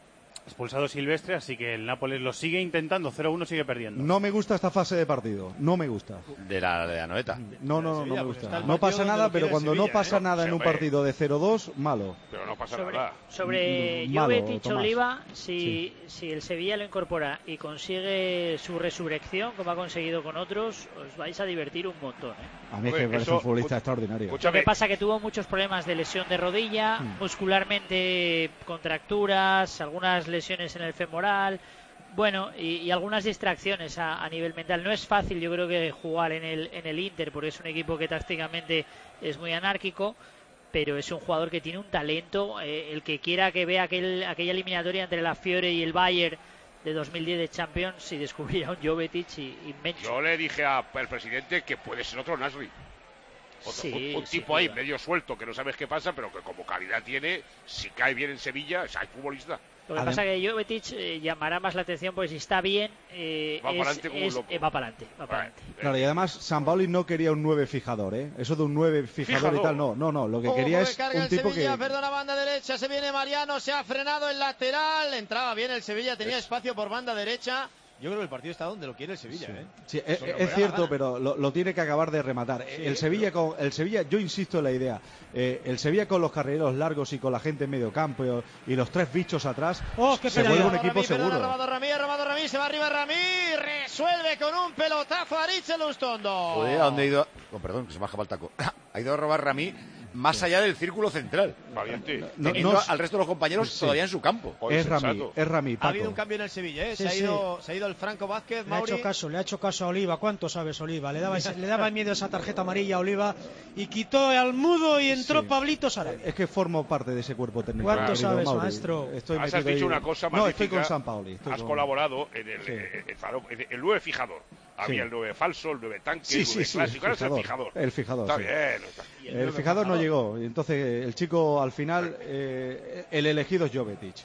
expulsado Silvestre, así que el Nápoles lo sigue intentando, cero uno sigue perdiendo. No me gusta esta fase de partido, no me gusta. De la, de la Noeta. No, no, no, no me pues gusta. No pasa nada, pero cuando no pasa nada en un partido de cero dos, malo. Pero no pasa Sobre, nada. sobre Malo, Jovetic Tomás. Oliva, si, si el Sevilla lo incorpora y consigue su resurrección, como ha conseguido con otros, os vais a divertir un montón, ¿eh? A mí es que me parece un futbolista extraordinario. Lo que pasa que tuvo muchos problemas de lesión de rodilla, Mm. muscularmente contracturas, algunas lesiones en el femoral, bueno, y, y algunas distracciones a, a nivel mental. No es fácil, yo creo, que jugar en el, en el Inter, porque es un equipo que tácticamente es muy anárquico, pero es un jugador que tiene un talento. Eh, el que quiera que vea aquel, aquella eliminatoria entre la Fiore y el Bayern de dos mil diez de Champions, y descubrirá un Jovetic y, inmenso. Yo le dije al presidente que puede ser otro Nasri. Otro, Sí, un, un sin tipo ahí duda. medio suelto que no sabes qué pasa, pero que como calidad tiene, si cae bien en Sevilla, o sea, hay futbolista. Lo que pasa es que Jovetic eh, llamará más la atención, porque si está bien, eh, Va es- pa'lante como un es- loco. eh, va para adelante. Va pa'lante. Claro, y además Sampaoli no quería un nueve fijador, ¿eh? Eso de un nueve fijador, Fijador. y tal, no, no, no. Lo que Ojo quería que es carga un el tipo Sevilla, que... perdona, banda derecha, se viene Mariano, se ha frenado el lateral, entraba bien el Sevilla, tenía espacio por banda derecha. Yo creo que el partido está donde lo quiere el Sevilla, ¿eh? Sí, es, Sobre lo es que cierto, haga gana. pero lo, lo tiene que acabar de rematar. el Sevilla con el Sevilla, yo insisto en la idea, eh, el Sevilla con los carrileros largos y con la gente en medio campo y, y los tres bichos atrás, Oh, qué se pena. vuelve un Ramí, equipo perdona, seguro. robado Ramí, ha robado Ramí, se va arriba Ramí, resuelve con un pelotazo a Aritz Lustondo. Joder, ¿a dónde ha ido? Oh, perdón, que se me ha bajado el taco. Ha ido a robar Ramí más allá del círculo central. Valiente. No, Teniendo no- al resto de los compañeros Sí. todavía en su campo. Oye, Es Rami, sensato. es Rami, Ha Paco. habido un cambio en el Sevilla, ¿eh? Sí, se, ha sí. ido, se ha ido el Franco Vázquez, Le ha Mauri. hecho caso, le ha hecho caso a Oliva. ¿Cuánto sabes, Oliva? Le daba, ese- le daba miedo esa tarjeta amarilla a Oliva y quitó al mudo y entró Sí. Pablito Sarabia. Es que formo parte de ese cuerpo técnico. ¿Cuánto querido sabes, Mauri. maestro? Estoy Has, has metido dicho ahí- una cosa No, magnífica. estoy con San Paoli. estoy Has con- colaborado en el, Sí. eh, el, faro- el- el nueve fijador. Había Sí. el nueve falso, el nueve tanque, Sí, el sí, nueve sí, clásico. el Ahora es el fijador. fijador. El fijador, Está sí. bien. El fijador no llegó, y entonces el chico al final, eh, el elegido es Jovetic.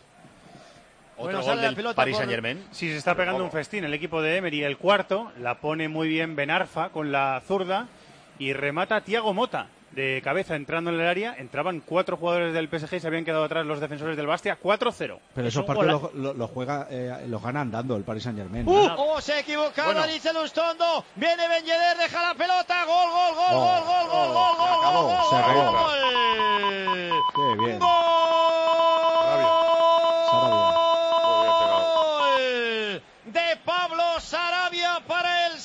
Otro Bueno, gol sale la del pelota Paris por- Saint Germain. Sí, se está pegando un festín el equipo de Emery, el cuarto, la pone muy bien Benarfa con la zurda y remata Thiago Mota de cabeza entrando en el área. Entraban cuatro jugadores del P S G y se habían quedado atrás los defensores del Bastia, cuatro cero. Pero Es esos un partidos gola- los lo, lo juega, eh, los gana andando el Paris Saint Germain. ¡Uh! ¡Oh, se ha equivocado Bueno. Aritz Lustondo! Viene Ben Yedder, deja la pelota. ¡Gol, gol, gol, Oh, gol, gol, gol, gol, se gol, acabó, gol, se acabó. gol! Qué bien. ¡Gol! De Pablo Sarabia para el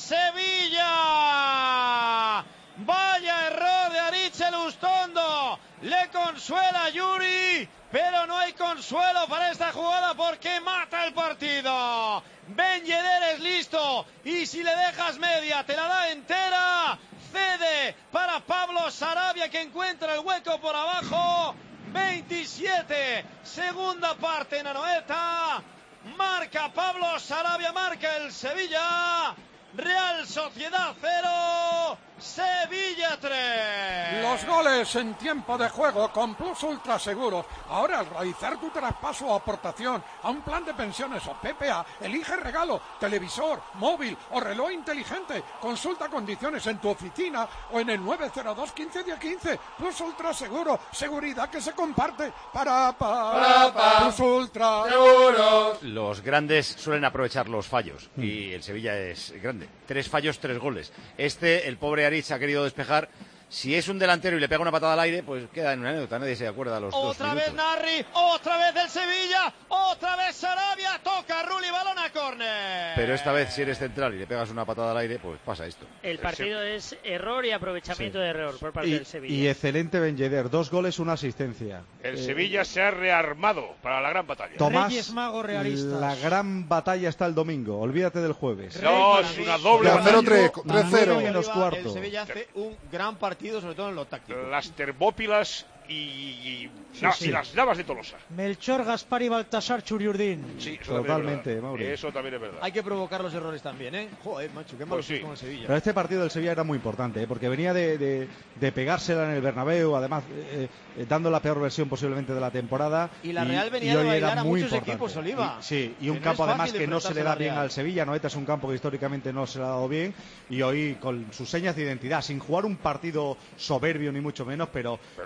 Sevilla. Vaya error de Aritz Lustondo. Le consuela a Yuri, pero no hay consuelo para esta jugada porque mata el partido. Ben Yedder es listo y si le dejas media te la da entera. Cede para Pablo Sarabia que encuentra el hueco por abajo. veintisiete, segunda parte en Anoeta. Marca Pablo Sarabia, marca el Sevilla. Real Sociedad cero, Sevilla tres. Los goles en tiempo de juego con Plus Ultra Seguros. Ahora, al realizar tu traspaso o aportación a un plan de pensiones o P P A, elige regalo, televisor, móvil o reloj inteligente. Consulta condiciones en tu oficina o en el nueve cero dos quince diez quince. Plus Ultra Seguro, seguridad que se comparte. Para, para, para Plus Ultra Seguros. Los grandes suelen aprovechar los fallos y el Sevilla es grande. Tres fallos, tres goles. Este, el pobre Aritz ha querido despejar. Si es un delantero y le pega una patada al aire, pues queda en una anécdota. Nadie se acuerda a los dos Otra minutos. vez Narri, otra vez el Sevilla, otra vez Sarabia, toca Rulli, balón a córner. Pero esta vez, si eres central y le pegas una patada al aire, pues pasa esto. El partido es error y aprovechamiento Sí. de error por parte Y, del Sevilla. y excelente Ben Yedder, dos goles, una asistencia. El Eh, Sevilla se ha rearmado para la gran batalla. Tomás, Reyes Magos realistas. la gran batalla está el domingo, olvídate del jueves. No, Rey es para una mí, doble Ya, cero tres, Domingo, tres cero. nueve menos Oliva, cuarto. El Sevilla hace un gran partido, sobre todo en lo táctico. Las termópilas y, y- na- sí. y las navas de Tolosa. Melchor, Gaspar y Baltasar Churiurdín. Sí, eso Totalmente, también es verdad. Mauri. Eso también es verdad. Hay que provocar los errores también, ¿eh? Joder, macho, qué malo Pues sí. es con el Sevilla. Pero este partido del Sevilla era muy importante, ¿eh? Porque venía de, de- de pegársela en el Bernabéu, además eh, eh, dando la peor versión posiblemente de la temporada. Y la Real venía y de hoy bailar era a muy muchos importante. equipos, Oliva. Y- sí, y Que un no campo es además fácil que no se le da enfrentarse a la bien Real. al Sevilla. Noeta es un campo que históricamente no se le ha dado bien y hoy con sus señas de identidad, sin jugar un partido soberbio ni mucho menos, pero, Pero ha eh, estado, está,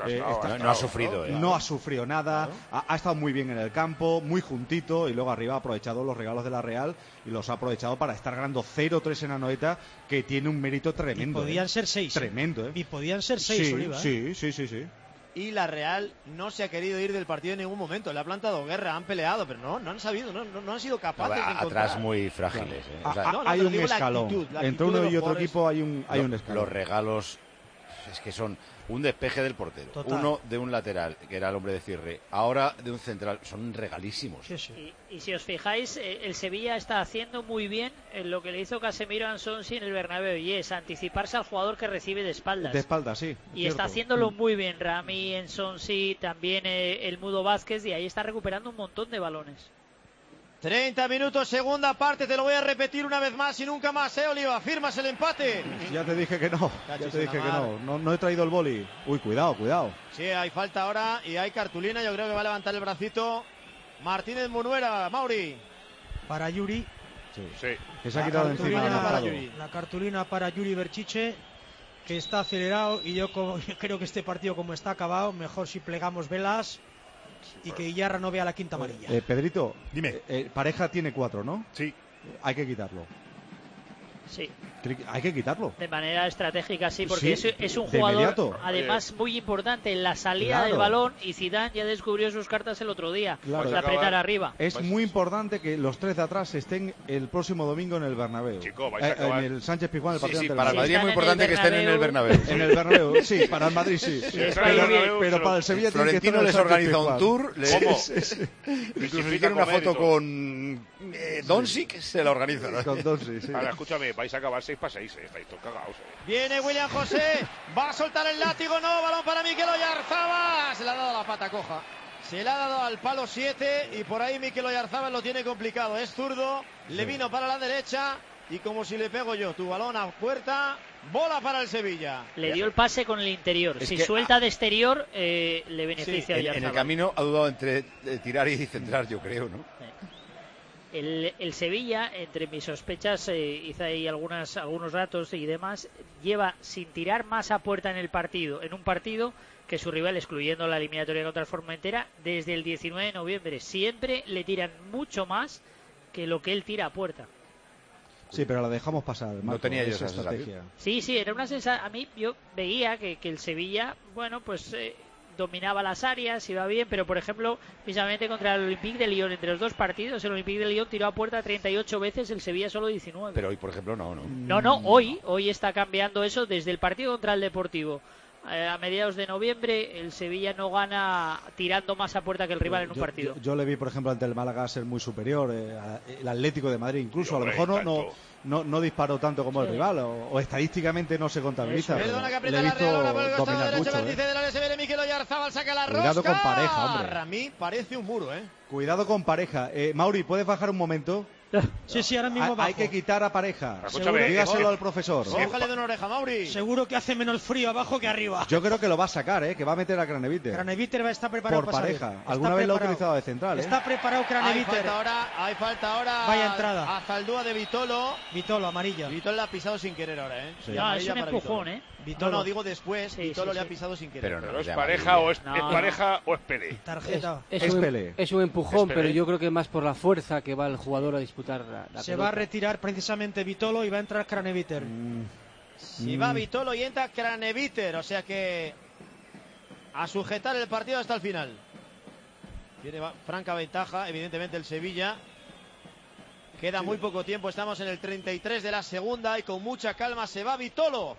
no, no ha sufrido, ¿eh? No ha sufrido nada, ha, ha estado muy bien en el campo, muy juntito, y luego arriba ha aprovechado los regalos de la Real y los ha aprovechado para estar ganando cero tres en Anoeta, que tiene un mérito tremendo. Y podían ¿eh? ser seis. Tremendo, ¿eh? Y podían ser seis, sí, Oliva. ¿eh? Sí, sí, sí, sí. Y la Real no se ha querido ir del partido en ningún momento. Le ha plantado guerra, han peleado, pero no, no han sabido, no, no, no han sido capaces No, de encontrar. atrás muy frágiles. ¿eh? O sea, Ah, no, no, hay pero un digo la escalón. actitud, la Entre actitud uno de y los otro jugadores. equipo hay un, hay lo- un escalón. Los regalos es que son un despeje del portero, Total. uno de un lateral, que era el hombre de cierre, ahora de un central, son regalísimos. Sí, sí. Y, y si os fijáis, eh, el Sevilla está haciendo muy bien en lo que le hizo Casemiro a Ansonsi en el Bernabéu, y es anticiparse al jugador que recibe de espaldas. De espalda, sí. Y cierto. está haciéndolo muy bien Rami, Ensonsi, también eh, el Mudo Vázquez, y ahí está recuperando un montón de balones. treinta minutos, segunda parte, te lo voy a repetir una vez más y nunca más, ¿eh, Oliva? ¿Firmas el empate? Ya te dije que no, ya Cachis te en la dije que mar. no. no. No he traído el boli. Uy, cuidado, cuidado. Sí, hay falta ahora y hay cartulina, yo creo que va a levantar el bracito Martínez Munuera, Mauri. Para Yuri. Sí. Sí. Que se ha La quitado encima cartulina del para mercado. Yuri. La cartulina para Yuri Berchiche, que está acelerado, y yo, como, yo creo que este partido, como está acabado, mejor si plegamos velas y que Iyarra no vea la quinta amarilla. Eh, Pedrito, Dime. eh, eh, pareja tiene cuatro, ¿no? Sí. Hay que quitarlo. Sí, Hay que quitarlo. de manera estratégica sí, porque Sí, es, es un de jugador inmediato. además muy importante en la salida Claro. del balón, y Zidane ya descubrió sus cartas el otro día, Claro. de apretar arriba. Es Vais- muy importante que los tres de atrás estén el próximo domingo en el Bernabéu. Chico, vais a Eh, acabar- en el Sánchez Pizjuán, el Sí, partido sí, ante el para el Madrid. Madrid es muy están en importante el que estén en el Bernabéu. Bernabéu. En el Bernabéu, sí, para el Madrid sí. Sí, pero, está en el Bernabéu, pero se para lo- el Sevilla tiene que estar Florentino en el les Sánchez organiza un Pizjuán. tour, le- ¿Cómo? incluso invita si a quiere una comer y foto todo. con eh, Doncic, se la organiza, ¿no? Con Donsi, sí. Ahora, escúchame, vais a acabar seis para seis, eh, estáis todos cagados. eh. Viene William José, va a soltar el látigo, no, balón para Mikel Oyarzabal, se le ha dado la pata coja, se le ha dado al palo siete y por ahí Mikel Oyarzabal lo tiene complicado, es zurdo, le vino para la derecha y como si le pego yo, tu balón a puerta, bola para el Sevilla. Le dio el pase con el interior. Es Si que- suelta de exterior, eh, le beneficia a En, en el Oyarzabal. camino ha dudado entre eh, tirar y centrar, yo creo, ¿no? El, el Sevilla, entre mis sospechas, eh, hice ahí algunas, algunos datos y demás, lleva sin tirar más a puerta en el partido, en un partido que su rival, excluyendo la eliminatoria contra el Formentera, desde el diecinueve de noviembre. Siempre le tiran mucho más que lo que él tira a puerta. Sí, pero la dejamos pasar. Marco, tenía yo esa esa estrategia. Sí, sí, era una sensación. A mí yo veía que, que el Sevilla, bueno, pues eh, dominaba las áreas, iba bien, pero por ejemplo, precisamente contra el Olympique de Lyon, entre los dos partidos, el Olympique de Lyon tiró a puerta treinta y ocho veces, el Sevilla solo diecinueve. Pero hoy, por ejemplo, no, no. No, no, hoy, hoy está cambiando eso desde el partido contra el Deportivo. Eh, a mediados de noviembre, el Sevilla no gana tirando más a puerta que el rival en un Yo- partido. Yo, yo le vi, por ejemplo, ante el Málaga ser muy superior. eh, a- el Atlético de Madrid, incluso. A lo Hombre, mejor no, no, tanto. no, no disparó tanto como el Sí. rival, o, o estadísticamente no se contabiliza. pero Perdona que le aprieta he la visto Real ahora por el costado dominar derecho, mucho. vértice eh. del área, se viene Mikel Oyarzabal, saca la rosca. Cuidado con Pareja, hombre. Rami parece un muro, ¿eh? Cuidado con Pareja. Eh, Mauri, ¿puedes bajar un momento? Sí, sí, ahora mismo Ha- hay bajo. que quitar a Pareja. Escúchame, Dígaselo es- al profesor. Cójale de una oreja, Mauri. Seguro que hace menos frío abajo que arriba. Yo creo que lo va a sacar, ¿eh? Que va a meter a Craneviter. Craneviter va a estar preparado Por para salir. Pareja. Está Alguna vez lo ha preparado. utilizado de central, ¿eh? Está preparado Hay Craneviter. falta ahora, hay falta ahora. Vaya entrada. A Zaldúa de Vitolo. Vitolo, amarilla. Vitolo le ha pisado sin querer ahora, ¿eh? Sí. Y No, es amarilla un para empujón, Vitolo. ¿eh? No, Vitolo. no, digo después. Sí, Vitolo sí, le ha sí. pisado sin querer. Pero no, ¿Pero es de pareja amarilla. o es, No, es no. pareja o es Pele? Tarjeta. Es, Es un, Pelé. es un empujón, Es pero Pelé. yo creo que más por la fuerza que va el jugador a disputar la, la Se pelota. va a retirar precisamente Vitolo y va a entrar Craneviter. Mm, Si va Vitolo y entra Craneviter, o sea que a sujetar el partido hasta el final. Tiene va- franca ventaja, evidentemente, el Sevilla. Queda muy poco tiempo, estamos en el treinta y tres de la segunda y con mucha calma se va Vitolo.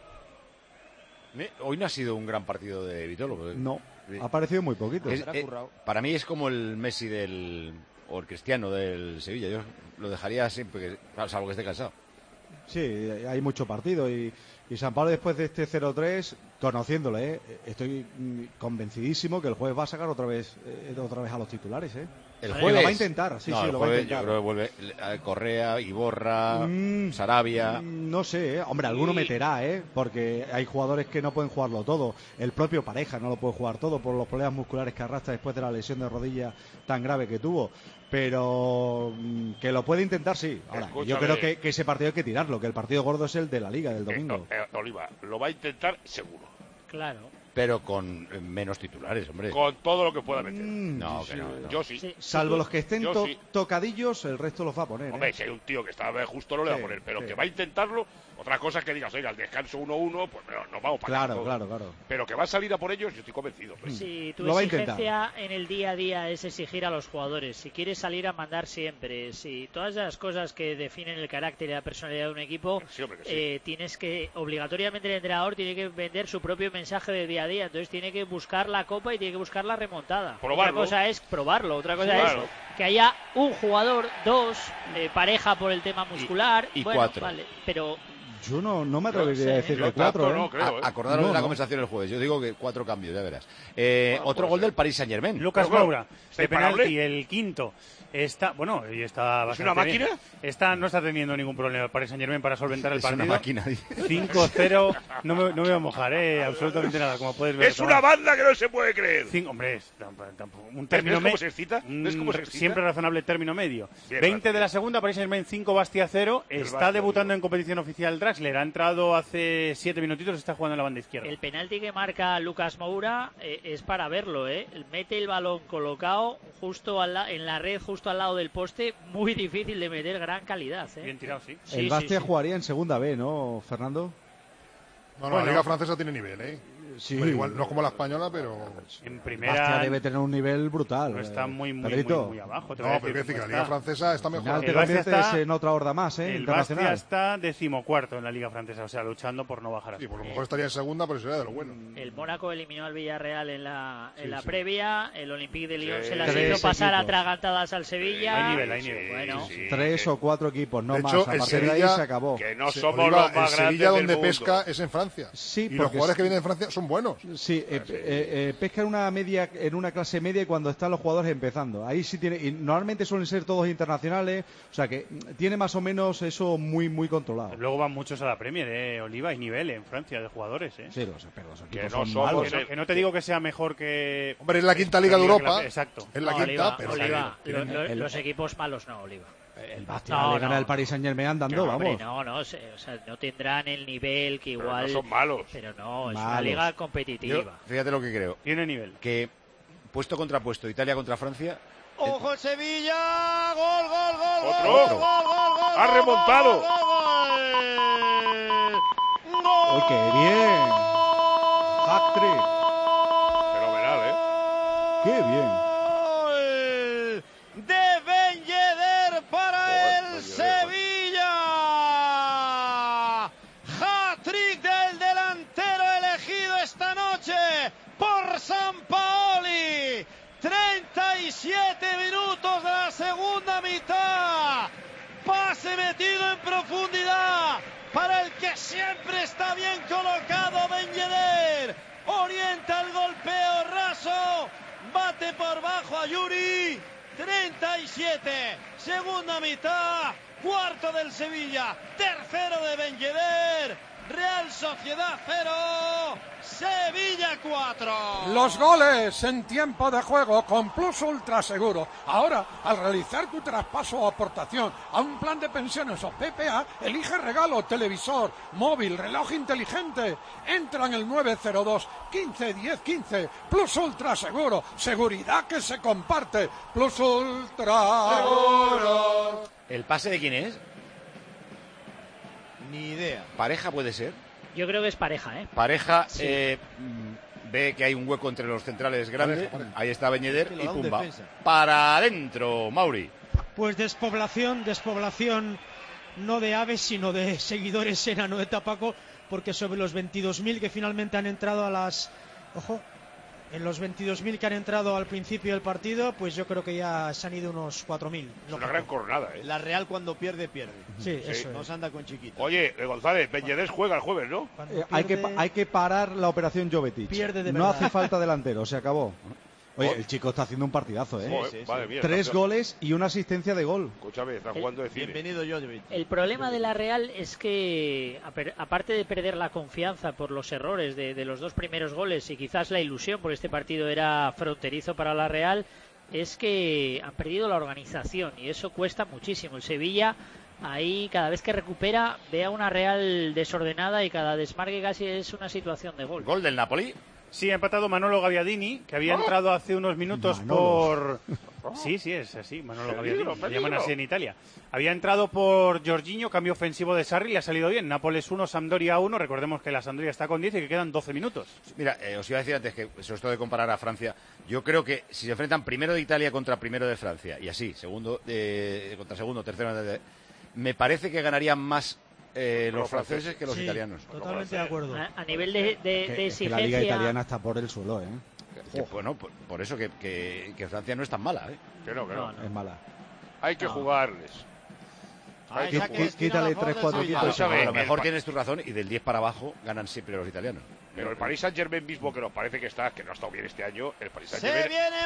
Me- Hoy no ha sido un gran partido de Vitolo. porque- no, Sí. ha aparecido muy poquito. Es- Se la ha eh, currado. para mí es como el Messi del o el Cristiano del Sevilla. Yo lo dejaría siempre, que, salvo que esté cansado. Sí, hay mucho partido y, y San Pablo después de este cero tres, conociéndole, ¿eh? Estoy mm, convencidísimo que el jueves va a sacar otra vez eh, otra vez a los titulares, ¿eh? El Sí, jueves lo va a intentar, sí, no, sí, el lo va a jueves intentar. yo creo que vuelve eh, Correa, Iborra, Mm, Sarabia. mm, No sé, ¿eh? Hombre, alguno Sí. meterá, ¿eh? Porque hay jugadores que no pueden jugarlo todo. El propio Pareja no lo puede jugar todo por los problemas musculares que arrastra después de la lesión de rodilla tan grave que tuvo. Pero mm, que lo puede intentar, sí. Ahora, yo Escúchame. creo que, que ese partido hay que tirarlo, que el partido gordo es el de la Liga del domingo. Eh, eh, Oliva, lo va a intentar seguro. Claro. pero con eh, menos titulares, hombre. Con todo lo que pueda meter. Mm, No, que no, no. Yo sí. Sí. Salvo los que estén Yo to- sí. tocadillos, el resto los va a poner. Hombre, ¿eh? si hay un tío que está justo no le va a Sí, poner, pero sí. que va a intentarlo. Otra cosa es que digas, oiga, al descanso uno uno, pues no, nos vamos para Claro, claro, claro. Pero que va a salir a por ellos, yo estoy convencido. Pues. Si tu Lo va a exigencia en el día a día es exigir a los jugadores, si quieres salir a mandar siempre, si todas las cosas que definen el carácter y la personalidad de un equipo, Sí, hombre, que sí. eh, tienes que, obligatoriamente el entrenador tiene que vender su propio mensaje de día a día, entonces tiene que buscar la copa y tiene que buscar la remontada. Probarlo. Otra cosa es probarlo, otra cosa Claro. es que haya un jugador, dos, eh, pareja por el tema muscular, y bueno, cuatro. vale, pero Yo no, no me atrevería sé. a decir Yo que cuatro. tanto ¿eh? no creo, ¿eh? A- acordaros No, de la no. conversación el jueves. Yo digo que cuatro cambios, ya verás. Eh, Bueno, otro puede gol ser. del Paris Saint-Germain. Lucas Pero bueno, Moura, ¿está de penalti, imparable? el quinto. Está, bueno, y está ¿Es una bastante bien. máquina? Está, no está teniendo ningún problema el Paris Saint-Germain para solventar el Es una partido. máquina. cinco cero, no me, no me voy a mojar, eh, absolutamente nada, como puedes ver. Es una banda que no se puede creer. Cinco, hombre, es tamp- tampoco, un ¿Ves término cómo medio. se excita? ¿Ves cómo se excita? Siempre razonable término medio. Bien, veinte de gracias. la segunda, Paris Saint-Germain cinco, Bastia cero. El Está Bastia, debutando digo. en competición oficial Draxler. Ha entrado hace siete minutitos, está jugando en la banda izquierda. el penalti que marca Lucas Moura eh, es para verlo, ¿eh? Mete el balón colocado justo al la- en la red, justo al lado del poste, muy difícil de meter, gran calidad, ¿eh? Bien tirado, sí. Sí, el sí, Bastia sí. jugaría en segunda B, ¿no, Fernando? No, no, Bueno. la Liga Francesa tiene nivel, ¿eh? Sí. Pero igual, no es como la española, pero... En Bastia primera debe tener un nivel brutal. no está eh. muy, muy, muy, Pedrito, muy abajo. Te No, voy a pero decir quiero decir que la cómo Liga está. Francesa está al mejor. final te El Bastia conviertes está- en otra horda más, ¿eh? El Internacional. Bastia está decimocuarto en la Liga Francesa, o sea, luchando por no bajar. Sí, así. por lo mejor estaría en segunda, pero sería de lo bueno. El Mónaco eliminó al Villarreal en la, en Sí, la sí. previa, el Olympique de Lyon Sí. se las Tres hizo pasar equipos. atragantadas al Sevilla. Hay nivel, hay nivel. Bueno, sí, Tres que- o cuatro equipos, no De más. hecho, A el partir de ahí Sevilla- se acabó. Que no Se- somos Oliva, los más el grandes Sevilla donde del mundo. pesca es en Francia. Sí, y los porque jugadores es- que vienen de Francia son buenos. Sí, eh, eh, eh, pesca en una media, en una clase media cuando están los jugadores empezando. Ahí sí tiene, y normalmente suelen ser todos internacionales, o sea que mm, tiene más o menos eso muy muy controlado. Luego van muchos a la Premier, eh, Oliva, hay nivel en Francia de jugadores, eh. Sí, los, pero los Que equipos no son somos- malos. Que no, que no te digo que sea mejor que... Hombre, es la quinta liga de Pero que la- Europa. Exacto. Es la no, quinta, Oliva, pero... Oliva, tienen lo- lo- el- los equipos malos no, Oliva. El Bastia No, le gana no, el Paris Saint Germain andando, No, vamos. hombre, no, no, se- o sea, no tendrán el nivel que Pero igual. no son malos. Pero no, es una Malos. liga Yo, competitiva. fíjate lo que creo. Tiene nivel. Que puesto contra puesto, Italia contra Francia. Ojo el Sevilla, gol, gol, gol, Otro. gol, gol, gol, gol, Ha gol, remontado. gol, gol, gol. ¡Uy, qué bien! Hat-trick. Fenomenal, ¿eh? ¡Qué bien! Gol de Ben Yedder para Joder, el Ben Yedder, Sevilla. Hat-trick del delantero elegido esta noche por Sampaoli. treinta y siete minutos de la segunda mitad. Pase metido en profundidad para el que siempre está bien colocado Ben Yedder. Orienta el golpeo raso. Bate por bajo a Yuri. treinta y siete. Segunda mitad. Cuarto del Sevilla. Tercero de Ben Yedder. Real Sociedad cero. Sevilla cuatro. Los goles en tiempo de juego con Plus Ultra Seguro. Ahora, al realizar tu traspaso o aportación a un plan de pensiones o P P A, elige regalo, televisor, móvil, reloj inteligente. Entra en el nueve cero dos, quince, diez, quince. Plus Ultra Seguro. Seguridad que se comparte. Plus Ultra Seguro. ¿El pase de quién es? Ni idea. ¿Pareja puede ser? Yo creo que es pareja, ¿eh? Pareja Sí. eh, mm, ve que hay un hueco entre los centrales grande. Pareja, pareja. Ahí está Ben Yedder Que lo y da un pumba. defensa. Para adentro, Mauri. Pues despoblación, despoblación no de aves, sino de seguidores en Anoeta, Paco, porque sobre los veintidós mil que finalmente han entrado a las... Ojo, en los veintidós mil que han entrado al principio del partido, pues yo creo que ya se han ido unos cuatro mil. Es una gran cornada, ¿eh? La Real cuando pierde, pierde. Sí, eso No es. se anda con chiquitos. Oye, eh, González, Ben Yedder juega el jueves, ¿no? Cuando Eh, hay, que, pierde- pa- hay que parar la operación Jovetic. Pierde de no verdad. hace falta delantero, se acabó. Oye, Joder. el chico está haciendo un partidazo, ¿eh? Joder, sí, sí. madre mía, Tres está- goles y una asistencia de gol. Escúchame, está jugando de cine. Bienvenido, Jojovic. El problema de la Real es que, aper- aparte de perder la confianza por los errores de, de los dos primeros goles y quizás la ilusión, porque este partido era fronterizo para la Real, es que han perdido la organización y eso cuesta muchísimo. El Sevilla, ahí cada vez que recupera, ve a una Real desordenada y cada desmarque casi es una situación de gol. Gol del Napoli. Sí, ha empatado Manolo Gaviadini, que había ¿Oh? entrado hace unos minutos Manolo. por... Sí, sí, es así, Manolo Peligro, Gaviadini, lo peligro. llaman así en Italia. Había entrado por Jorginho, cambio ofensivo de Sarri, le ha salido bien. Nápoles uno, Sampdoria uno, recordemos que la Sampdoria está con diez y que quedan doce minutos. Mira, eh, os iba a decir antes que sobre esto de comparar a Francia, yo creo que si se enfrentan primero de Italia contra primero de Francia, y así, segundo eh, contra segundo, tercero, de, de, me parece que ganarían más eh, los franceses que los Sí, italianos. Totalmente de acuerdo. A, a nivel de, de, Que, de es que exigencia. la liga italiana está por el suelo, ¿eh? Que, bueno, por, por eso que, que, que Francia no es tan mala, ¿eh? Que no, que no. No, no. Es mala. Hay que No. jugarles. Ahí Quí- saque quí- de esquina quítale a favor tres, del cuatro Sevilla. equipos. Vamos a ver, A lo mejor el- tienes tu razón y del diez para abajo ganan siempre los italianos. Pero el Paris Saint-Germain mismo, que nos parece que está, que no ha estado bien este año, el Paris ¡Se Saint-Germain... viene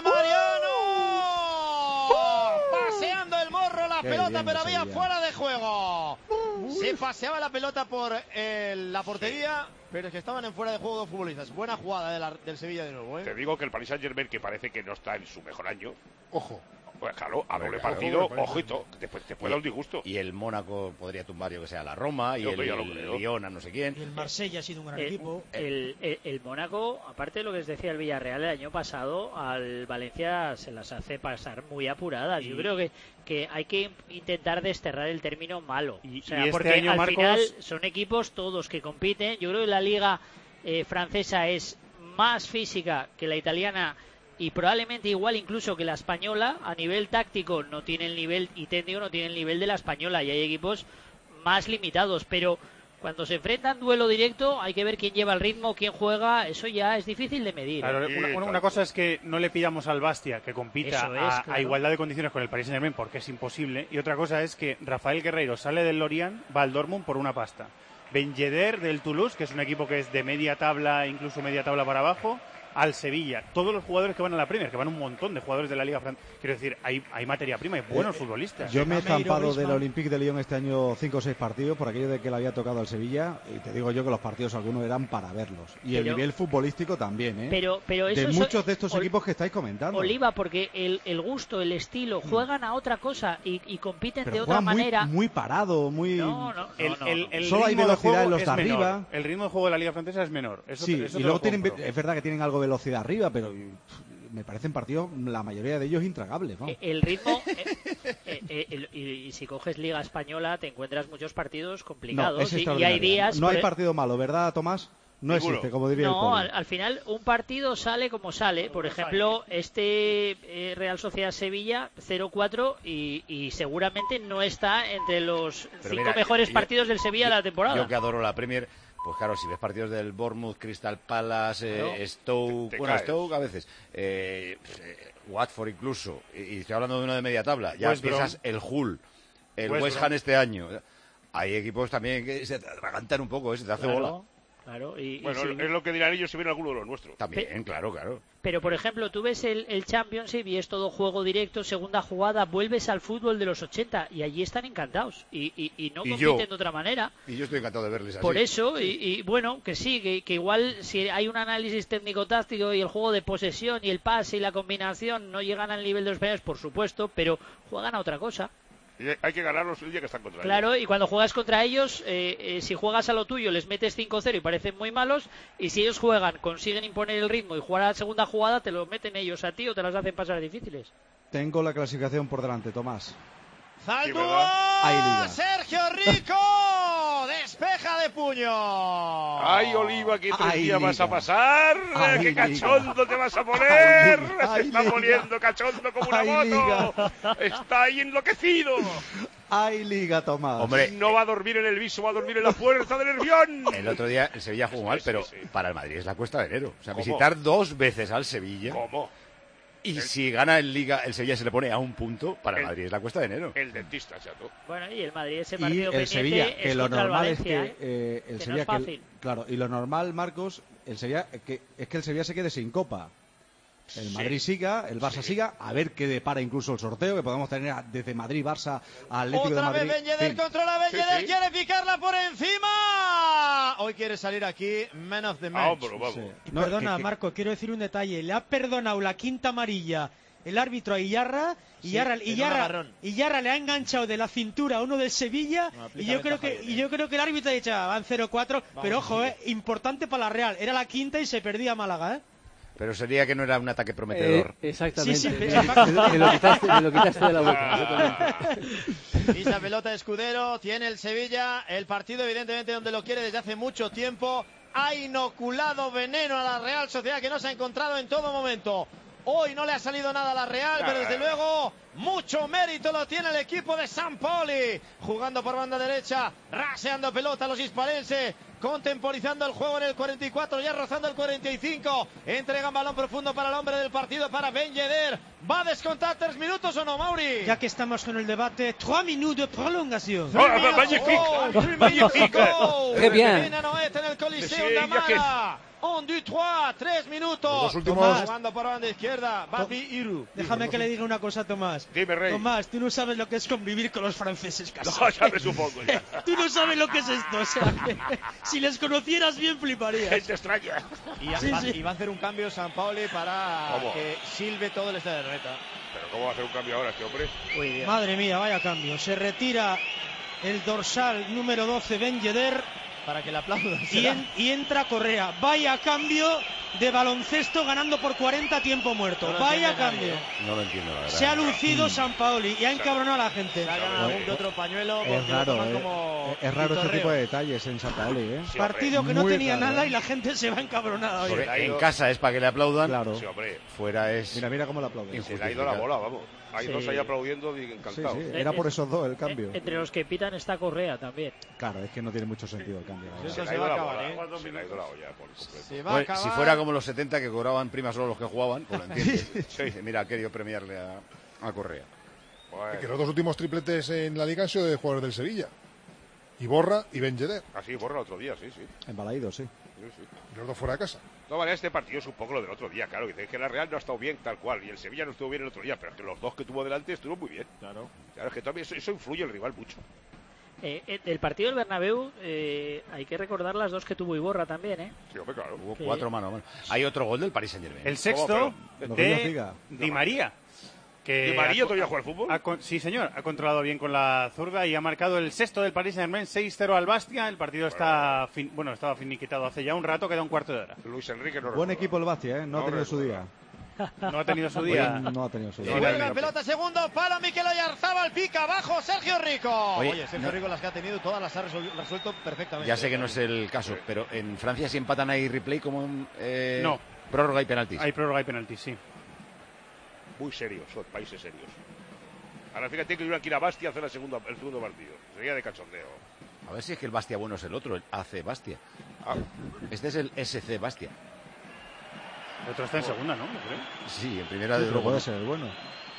Mariano! Paseando el morro la Qué pelota, bien pero el había Sevilla. fuera de juego. Se paseaba la pelota por el- la portería, pero es que estaban en fuera de juego dos futbolistas. Buena jugada de la- del Sevilla de nuevo, Te ¿eh? digo que el Paris Saint-Germain, que parece que no está en su mejor año, Ojo. pues claro, a doble Claro, partido, claro. ojito, después te puede dar un disgusto. Y el Mónaco podría tumbar, yo que sea, a la Roma, y Yo el, ya lo creo. Lyon a no sé quién. Y el Marsella ha sido un gran Eh, equipo. El, el, el Mónaco, aparte de lo que os decía el Villarreal el año pasado, al Valencia se las hace pasar muy apuradas. Yo Y- creo que, que hay que intentar desterrar el término malo. Y- o sea, y este porque año, al Marcos- final son equipos todos que compiten. Yo creo que la liga eh, francesa es más física que la italiana y probablemente igual incluso que la española. A nivel táctico no tiene el nivel, y técnico no tiene el nivel de la española, y hay equipos más limitados, pero cuando se enfrentan duelo directo hay que ver quién lleva el ritmo, quién juega. Eso ya es difícil de medir. Claro, Sí, una, una- una claro. cosa es que no le pidamos al Bastia que compita Eso es, a, a claro. igualdad de condiciones con el Paris Saint-Germain, porque es imposible. Y otra cosa es que Rafael Guerreiro sale del Lorient, va al Dortmund por una pasta. Ben Yedder del Toulouse, que es un equipo que es de media tabla, incluso media tabla para abajo, al Sevilla. Todos los jugadores que van a la Premier, que van un montón de jugadores de la Liga Francesa. Quiero decir, hay, hay materia prima, hay buenos futbolistas. Yo me he Gameiro, zampado del Griezmann. Olympique de Lyon este año cinco o seis partidos por aquello de que le había tocado al Sevilla, y te digo yo que los partidos algunos eran para verlos. Y el Pero- nivel futbolístico también, ¿eh? Pero, pero eso de es- muchos de estos Ol- equipos que estáis comentando. Oliva, porque el, el gusto, el estilo, juegan a otra cosa y, y compiten Pero de otra juegan muy, manera. muy parado, muy... No, no, no, El, no, el- no. el Solo hay ritmo de velocidad juego en los es de menor. arriba. El ritmo de juego de la Liga Francesa es menor. Eso, Sí, eso y te luego lo tienen, compro. es verdad que tienen algo de velocidad arriba, pero pff, me parecen partidos, la mayoría de ellos, intragables, ¿no? Eh, El ritmo, eh, eh, eh, el- y, y si coges Liga Española te encuentras muchos partidos No, complicados es y- y, hay extraordinario. días... No hay por- partido malo, ¿verdad, Tomás? No Ninguno. existe, como diría el No, poli. al, al final un partido sale como sale. Por ejemplo, este eh, Real Sociedad Sevilla cero cuatro y, y seguramente no está entre los Pero cinco mira, mejores yo- partidos del Sevilla de la temporada. Yo que adoro la Premier, pues claro, si ves partidos del Bournemouth, Crystal Palace, eh, Claro. Stoke, Te- te bueno, caes. Stoke a veces, eh, eh, Watford incluso, y, y estoy hablando de uno de media tabla, ya West Brom. piensas el Hull, el West West, Brom. Ham este año. Hay equipos también que se atragantan un poco, ¿eh? Se te hace bola. Claro, claro. Y, y Bueno, sí. es lo que dirán ellos si ven alguno de los nuestros. También, claro, claro. Pero, por ejemplo, tú ves el, el Championship y es todo juego directo, segunda jugada, vuelves al fútbol de los ochenta y allí están encantados y, y, y no Y compiten yo. de otra manera. Y yo estoy encantado de verles así. Por eso, y, y bueno, que sí, que, que igual si hay un análisis técnico-táctico y el juego de posesión y el pase y la combinación no llegan al nivel de los españoles, por supuesto, pero juegan a otra cosa. Y hay que ganarlos el día que están contra ellos. Claro, y cuando juegas contra ellos, eh, eh, si juegas a lo tuyo les metes cinco cero y parecen muy malos, y si ellos juegan, consiguen imponer el ritmo y jugar a la segunda jugada, te lo meten ellos a ti o te las hacen pasar difíciles. Tengo la clasificación por delante, Tomás. Zaldúa, Hay liga. Sergio Rico, despeja de puño. Ay, Oliva, ¿qué tres Ay, días vas a liga. pasar? Ay, ¡Qué liga. cachondo te vas a poner! Ay, liga. Se Ay, está liga. poniendo cachondo como una Ay, moto. Está ahí enloquecido. ¡Ay, liga, Tomás! Hombre, No va a dormir en el viso, va a dormir en la fuerza del Nervión. el otro día el Sevilla jugó mal, Sí, pero sí, sí. para el Madrid es la cuesta de enero. O sea, ¿Cómo? visitar dos veces al Sevilla ¿Cómo? y si gana el Liga, el Sevilla se le pone a un punto, para el El- Madrid es la cuesta de enero. El dentista, chato. Bueno, y el Madrid ese Y partido el pendiente Sevilla, es que lo contra el normal es Valencia, que ¿eh? eh, el Que no Sevilla, es que el- fácil. claro, y lo normal, Marcos, el Sevilla, que, es que el Sevilla se quede sin Copa. El Madrid siga, el Barça siga, a ver qué depara incluso el sorteo, que podemos tener a- desde Madrid, Barça, a Atlético de Otra Madrid. vez Ben Yedder Fin. controla Ben Sí, Yedder, sí. quiere picarla por encima. Hoy quiere salir aquí Man of the Ah, Match. pero vamos. Sí. Y No, perdona, que- que- Marco, quiero decir un detalle. Le ha perdonado la quinta amarilla el árbitro a Iyarra. Sí, Iyarra, en un Iyarra, agarrón. Iyarra le ha enganchado de la cintura a uno del Sevilla No, y yo creo que Javier, y yo creo que el árbitro ha dicho, "Ah, van cero cuatro", pero ojo, eh, importante para la Real. Era la quinta y se perdía Málaga, ¿eh? Pero sería que no era un ataque prometedor. Eh, exactamente. Sí, sí, me, pero- me- me lo quitaste, me lo quitaste de la boca. Pisa pelota de Escudero, tiene el Sevilla, el partido evidentemente donde lo quiere desde hace mucho tiempo. Ha inoculado veneno a la Real Sociedad que no se ha encontrado en todo momento. Hoy no le ha salido nada a la Real, pero desde luego mucho mérito lo tiene el equipo de Sampaoli. Jugando por banda derecha, raseando pelota a los hispalenses, contemporizando el juego en el cuarenta y cuatro, ya rozando el cuarenta y cinco. Entregan balón profundo para el hombre del partido, para Ben Yedder. ¿Va a descontar tres minutos o no, Mauri? Ya que estamos con el debate, tres minutos de prolongación. Oh, magnifique. Oh, Magnifique. Très bien. En Anoeta, en el Coliseo Sí, de ya que- Amara. Un, dos, tres, tres minutos. Los dos últimos- Tomás, jugando por banda izquierda, Babi Iru. Déjame que le diga una cosa a Tomás. Dime, Rey. Tomás, tú no sabes lo que es convivir con los franceses casi. No, ya me supongo ya. Tú no sabes lo que es esto, o sea, que si les conocieras bien fliparías. Gente extraña. Y, a- Sí, va, sí. y va a hacer un cambio San Paoli para ¿Cómo? que silbe todo el estadio de Anoeta. Pero ¿cómo va a hacer un cambio ahora este hombre? Muy bien. Madre mía, vaya cambio. Se retira el dorsal número doce, Ben Yedder, Para que le aplaudan. y, en- y entra Correa. Vaya cambio de baloncesto ganando por cuarenta tiempo muerto. No lo Vaya entiende nadie, cambio. ¿eh? No lo entiendo, la verdad. Se ha lucido Sampaoli y ha encabronado a la gente. Se hagan algún que otro pañuelo porque Es lo raro, toman eh. como es raro este pitorreo. tipo de detalles en San Paoli, ¿eh? Sí, Partido que no Muy tenía raro, nada ¿eh? y la gente se va encabronada. oye. Porque Se le ha ido- en casa es para que le aplaudan, Claro. Sí, hombre. fuera es... Mira, mira cómo le aplauden. Se le ha ido la bola, vamos. Hay Sí. dos ahí aplaudiendo y Sí, encantados. sí, era por esos dos el cambio. Eh, Entre los que pitan está Correa también. Claro, es que no tiene mucho sentido el cambio. la Sí, verdad. eso Se le se ha va ido a la acabar, bola. ¿eh? Se le ha ido la olla por completo. Se va a Bueno, acabar. si fuera como los setenta que cobraban primas solo los que jugaban, pues lo entiendes. Dice, mira, ha querido premiarle a, a Correa. Bueno, Que los dos últimos tripletes en la liga han sido de jugadores del Sevilla. Iborra y Ben Yedder. así borra otro día, sí, sí. Embalaído, sí. sí, sí. Y los dos fuera de casa. De todas maneras, este partido es un poco lo del otro día, claro. Dice que la Real no ha estado bien tal cual y el Sevilla no estuvo bien el otro día, pero es que los dos que tuvo delante estuvieron muy bien. Claro. Claro, es que también eso, eso influye el rival mucho. Eh, eh, el partido del Bernabéu, eh, hay que recordar las dos que tuvo Iborra también, ¿eh? Sí, hombre, claro. Hubo Sí. cuatro manos. Bueno, hay otro gol del Paris Saint-Germain. El sexto Lo que Dios de diga. Di María. Que ¿Di María ha- todavía juega al fútbol? ha con- sí, señor. Ha controlado bien con la zurda y ha marcado el sexto del Paris Saint-Germain, seis cero al Bastia. El partido está fin- bueno, estaba finiquitado hace ya un rato, queda un cuarto de hora. Luis Enrique no Buen recuerda. equipo el Bastia, ¿eh? No, No ha tenido su recuerda. día. No ha tenido su Hoy día. no ha tenido su Y día. Sí, vuelve no, la no. pelota, segundo palo, Mikel Oyarzabal, pica abajo, Sergio Rico. Oye, Oye, Sergio no- Rico las que ha tenido, todas las ha resol- resuelto perfectamente. Ya sé que no es el caso, pero en Francia si empatan hay replay como en eh, No. prórroga y penaltis. Hay prórroga y penalti, sí. Muy serios, son países serios. Ahora fíjate que tuvieran que ir a Bastia a hacer la segunda, el segundo partido. Sería de cachondeo. A ver si es que el Bastia bueno es el otro, el A C Bastia. Ah, Este es el S C Bastia. El otro está en segunda, ¿no? Yo creo. Sí, en primera Sí, de pero luego. puede no. ser el bueno.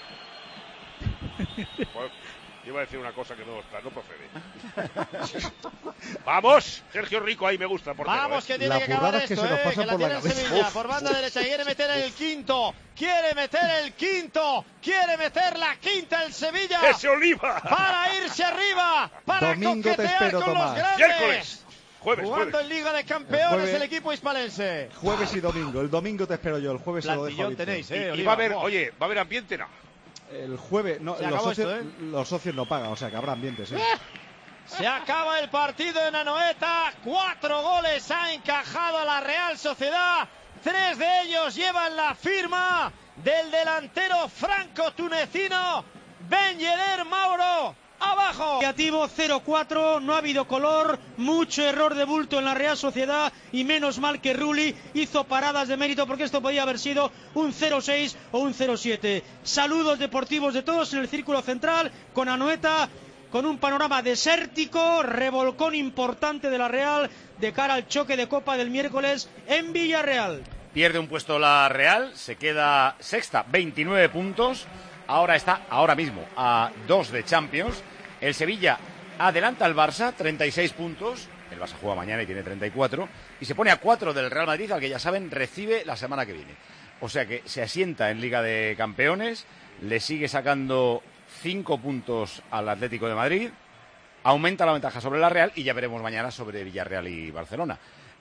bueno, iba a decir una cosa que no está, no procede. ¡Vamos! Sergio Rico, ahí me gusta. Portero, Vamos, ¿eh? que tiene La que acabar burrada es que esto, se nos eh, pasa que la por la tiene el cabeza. Sevilla, Uf. por banda derecha, quiere meter el quinto, quiere meter el quinto, quiere meter la quinta el Sevilla, ¡Ese Oliva! para irse arriba, para Domingo te coquetear espero, con los Tomás. grandes. Miércoles. Jueves, Jugando jueves. en Liga de Campeones El jueves- el equipo hispalense. Jueves y domingo. El domingo te espero yo. El jueves se lo dejo Plantillón dicho. tenéis, Y, eh, y Oliva. va a haber, Buah. oye, ¿va a haber ambiente? No. El jueves, no, Se los acabó socios, esto, ¿eh? los socios no pagan, o sea que habrá ambientes. ¿eh? Se acaba el partido en Anoeta. Cuatro goles ha encajado la Real Sociedad. Tres de ellos llevan la firma del delantero franco-tunecino Ben Yedder. Mauro, abajo. Negativo cero cuatro, no ha habido color, mucho error de bulto en la Real Sociedad y menos mal que Rulli hizo paradas de mérito porque esto podía haber sido un cero seis o un cero siete. Saludos deportivos de todos en el círculo central con Anoeta, con un panorama desértico, revolcón importante de la Real de cara al choque de Copa del miércoles en Villarreal. Pierde un puesto la Real, se queda sexta, veintinueve puntos. Ahora está, ahora mismo, a dos de Champions. El Sevilla adelanta al Barça, treinta y seis puntos. El Barça juega mañana y tiene treinta y cuatro. Y se pone a cuatro del Real Madrid, al que ya saben, recibe la semana que viene. O sea que se asienta en Liga de Campeones, le sigue sacando cinco puntos al Atlético de Madrid, aumenta la ventaja sobre la Real y ya veremos mañana sobre Villarreal y Barcelona.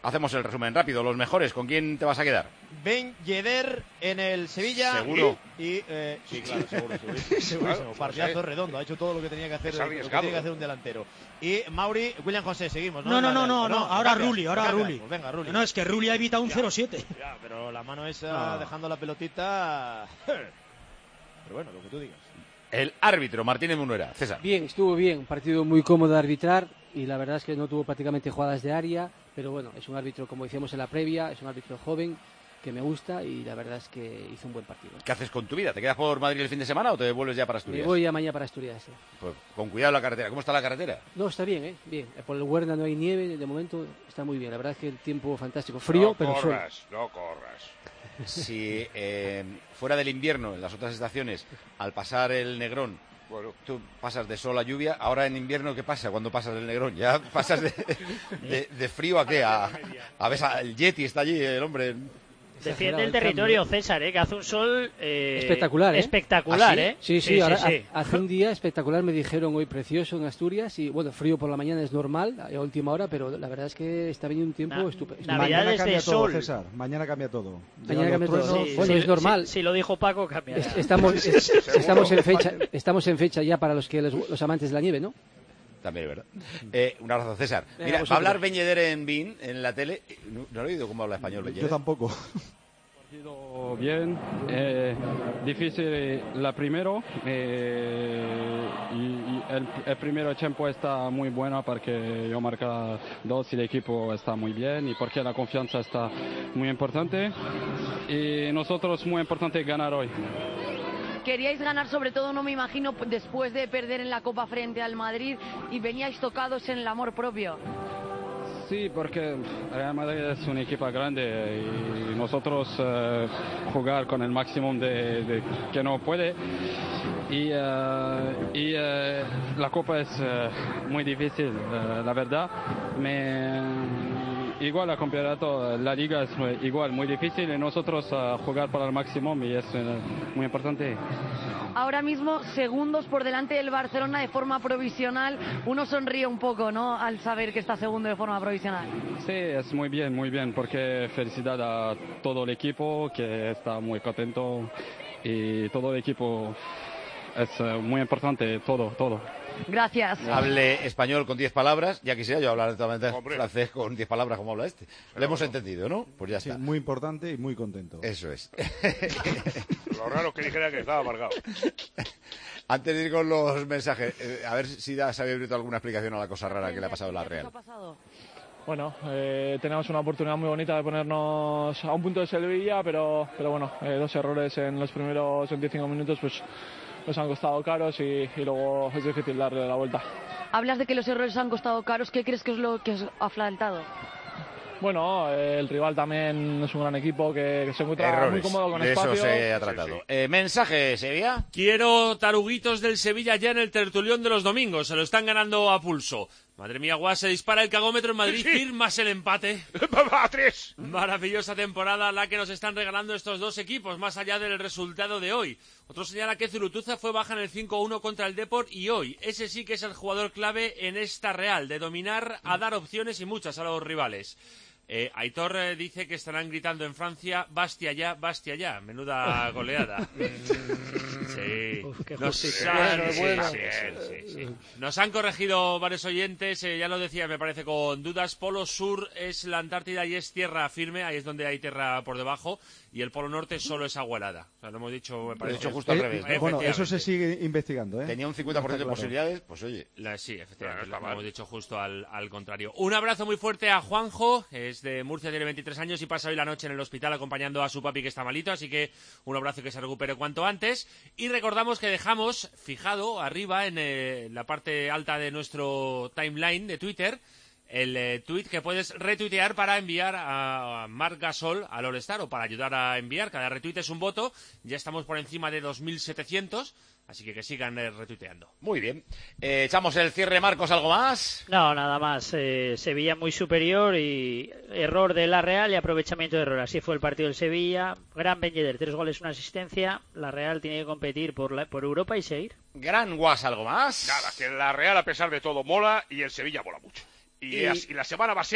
hacemos el resumen rápido. Los mejores, ¿con quién te vas a quedar? Ben Yedder en el Sevilla. ¿Seguro? Y, eh, sí, claro, seguro, seguro. Segurísimo. Claro, Partidazo José. redondo. Ha hecho todo lo que tenía que hacer, Es lo que arriesgado, tiene que ¿eh? hacer un delantero. Y Mauri, William José, seguimos, ¿no? No, no, no, Vale, no, pues no, ahora cambias, Rulli, ahora cambias. Rulli. Pues venga, Rulli. No, es que Rulli ha evitado un cero siete. Ya, pero la mano esa No. dejando la pelotita. Pero bueno, lo que tú digas. El árbitro, Martínez Munuera. César. Bien, estuvo bien, un partido muy cómodo de arbitrar y la verdad es que no tuvo prácticamente jugadas de área, pero bueno, es un árbitro, como decíamos en la previa, es un árbitro joven que me gusta y la verdad es que hizo un buen partido. ¿Qué haces con tu vida? ¿Te quedas por Madrid el fin de semana o te vuelves ya para Me Asturias? voy a mañana para Asturias. sí. Pues con cuidado la carretera. ¿Cómo está la carretera? No, está bien, ¿eh? Bien. Por el Huerna no hay nieve, de momento está muy bien. La verdad es que el tiempo fantástico. Frío, no pero sol. corras, no corras. Si eh, fuera del invierno, en las otras estaciones, al pasar el Negrón, Bueno, tú pasas de sol a lluvia, ahora en invierno, ¿qué pasa cuando pasas del Negrón? ¿Ya pasas de, de- de frío a qué? A, a ver, el Yeti está allí, el hombre. Defiende el el territorio, cambio. César, ¿eh? Que hace un sol eh, Espectacular, ¿eh? espectacular, ¿Ah, sí? ¿eh? Sí, sí, ahora ha- hace un día espectacular, me dijeron hoy precioso en Asturias y bueno, frío por la mañana es normal, a última hora, pero la verdad es que está viniendo un tiempo Na- estupendo. Navidades Mañana de cambia todo, sol. César. Mañana cambia todo. Mañana Llegan cambia los todo. truenos. Sí, bueno, es normal. Si, si lo dijo Paco, cambiará. Es- Estamos, es- estamos, en fecha, estamos en fecha ya para los que los, los amantes de la nieve, ¿no? También es verdad. Eh, un abrazo, César. Venga, Mira, va a vosotros. hablar Ben Yedder en Bein, en la tele. No, no he oído cómo habla español Ben Yo Yedder. tampoco. Partido bien, eh, difícil la primero eh, y, y el, el primer tiempo está muy bueno porque yo marca dos y el equipo está muy bien y porque la confianza está muy importante y nosotros muy importante ganar hoy. Queríais ganar, sobre todo, no me imagino, después de perder en la Copa frente al Madrid y veníais tocados en el amor propio. Sí, porque Real Madrid es un equipo grande y nosotros eh, jugar con el máximo de, de que no puede y, eh, y eh, la Copa es eh, muy difícil, eh, la verdad. Me, igual el campeonato, la liga es igual muy difícil y nosotros eh, jugar para el máximo y es eh, muy importante. Ahora mismo, segundos por delante del Barcelona de forma provisional. Uno sonríe un poco, ¿no?, al saber que está segundo de forma provisional. Sí, es muy bien, muy bien, porque felicidad a todo el equipo que está muy contento y todo el equipo es eh, muy importante, todo, todo. Gracias. Hable español con diez palabras. Ya quisiera yo hablar totalmente Hombre. francés con diez palabras como habla este. Lo hemos entendido, ¿no? Pues ya Sí, está. muy importante y muy contento. Eso es. lo raro que dijera que estaba amargado. Antes de ir con los mensajes, eh, a ver si da, se había abierto alguna explicación a la cosa rara que le ha pasado a la ¿Qué Real. ha pasado? Bueno, eh, tenemos una oportunidad muy bonita de ponernos a un punto de Sevilla, pero, pero bueno, eh, dos errores en los primeros veinticinco minutos pues nos han costado caros y, y luego es difícil darle la vuelta. Hablas de que los errores han costado caros. ¿Qué crees que es lo que os ha faltado? Bueno, eh, el rival también es un gran equipo que, que se encuentra Errores. muy cómodo con De espacio. eso se ha tratado. Eh, mensaje, Sevilla. Quiero taruguitos del Sevilla ya en el tertulión de los domingos. Se lo están ganando a pulso. Madre mía, Guas, se dispara el cagómetro en Madrid. Sí, sí. Firmas el empate. ¡A tres! Maravillosa temporada la que nos están regalando estos dos equipos, más allá del resultado de hoy. Otro señala que Zurutuza fue baja en el cinco uno contra el Depor y hoy ese sí que es el jugador clave en esta Real, de dominar a dar opciones y muchas a los rivales. Eh, Aitor eh, dice que estarán gritando en Francia, Bastia ya, Bastia ya. Menuda goleada. Sí. Uf, qué Nos justicia. han, Bueno, sí, bueno. sí, sí, sí, sí. Nos han corregido varios oyentes, eh, ya lo decía, me parece, con dudas. Polo Sur es la Antártida y es tierra firme, ahí es donde hay tierra por debajo, y el Polo Norte solo es agua helada. O sea, lo hemos dicho, me Lo he parece. dicho justo al Eh, revés, ¿no? bueno, eso se Efectivamente. sigue investigando, ¿eh? Tenía un cincuenta por ciento de Está claro. posibilidades, pues oye. La- sí, efectivamente, Bueno, no está lo mal. hemos dicho justo al, al contrario. Un abrazo muy fuerte a Juanjo, es de Murcia, tiene veintitrés años y pasa hoy la noche en el hospital acompañando a su papi que está malito, así que un abrazo y que se recupere cuanto antes. Y recordamos que dejamos fijado arriba en eh, la parte alta de nuestro timeline de Twitter el eh, tweet que puedes retuitear para enviar a Marc Gasol al All-Star o para ayudar a enviar. Cada retweet es un voto. Ya estamos por encima de dos mil setecientos, así que que sigan eh, retuiteando. Muy bien. Eh, echamos el cierre, Marcos, ¿algo más? No, nada más. Eh, Sevilla muy superior y error de la Real y aprovechamiento de error. Así fue el partido del Sevilla. Gran Ben Yedder, tres goles, una asistencia. La Real tiene que competir por, la, por Europa y seguir. Gran Guas, ¿algo más? Nada, que la Real, a pesar de todo, mola y el Sevilla mola mucho. Y, Y- as- y la semana va a ser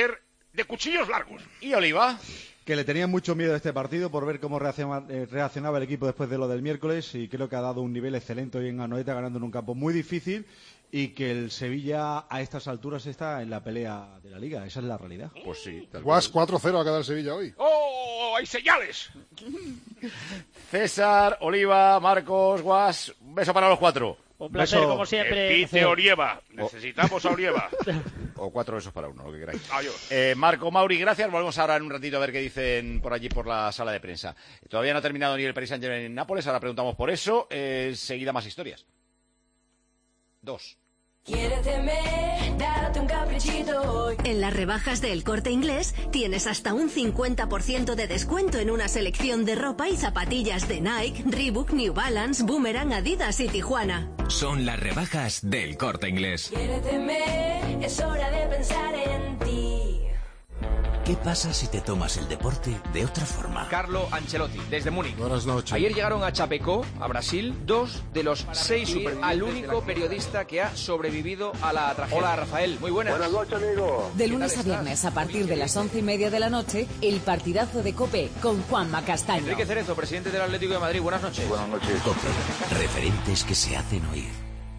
de cuchillos largos. ¿Y Oliva? Que le tenían mucho miedo a este partido por ver cómo reaccionaba, eh, reaccionaba el equipo después de lo del miércoles, y creo que ha dado un nivel excelente hoy en Anoeta, ganando en un campo muy difícil, y que el Sevilla a estas alturas está en la pelea de la Liga. Esa es la realidad. Pues sí. Guas cuatro cero ha quedado el Sevilla hoy. ¡Oh! ¡Hay señales! César, Oliva, Marcos, Guas, un beso para los cuatro. Un placer, beso. como siempre. Pite Orieva. Necesitamos a Orieva. O cuatro besos para uno, lo que queráis. Adiós. Eh, Marco, Mauri, gracias. Volvemos ahora en un ratito a ver qué dicen por allí, por la sala de prensa. Todavía no ha terminado ni el Paris Saint-Germain en Nápoles, ahora preguntamos por eso. Eh, seguida más historias. Dos. Quiéreteme, date un caprichito hoy. En las rebajas del Corte Inglés tienes hasta un cincuenta por ciento de descuento en una selección de ropa y zapatillas de Nike, Reebok, New Balance, Boomerang, Adidas y Tijuana. Son las rebajas del Corte Inglés. Quiéreteme, es hora de pensar en ti. ¿Qué pasa si te tomas el deporte de otra forma? Carlo Ancelotti, desde Múnich. Buenas noches. Ayer llegaron a Chapecó, a Brasil, dos de los seis supervivientes al único periodista que ha sobrevivido a la tragedia. Hola, Rafael, muy buenas. Buenas noches, amigo. De lunes a viernes, a partir de las once y media de la noche, el partidazo de COPE con Juanma Castaño. Enrique Cerezo, presidente del Atlético de Madrid, buenas noches. Buenas noches. COPE, referentes que se hacen oír.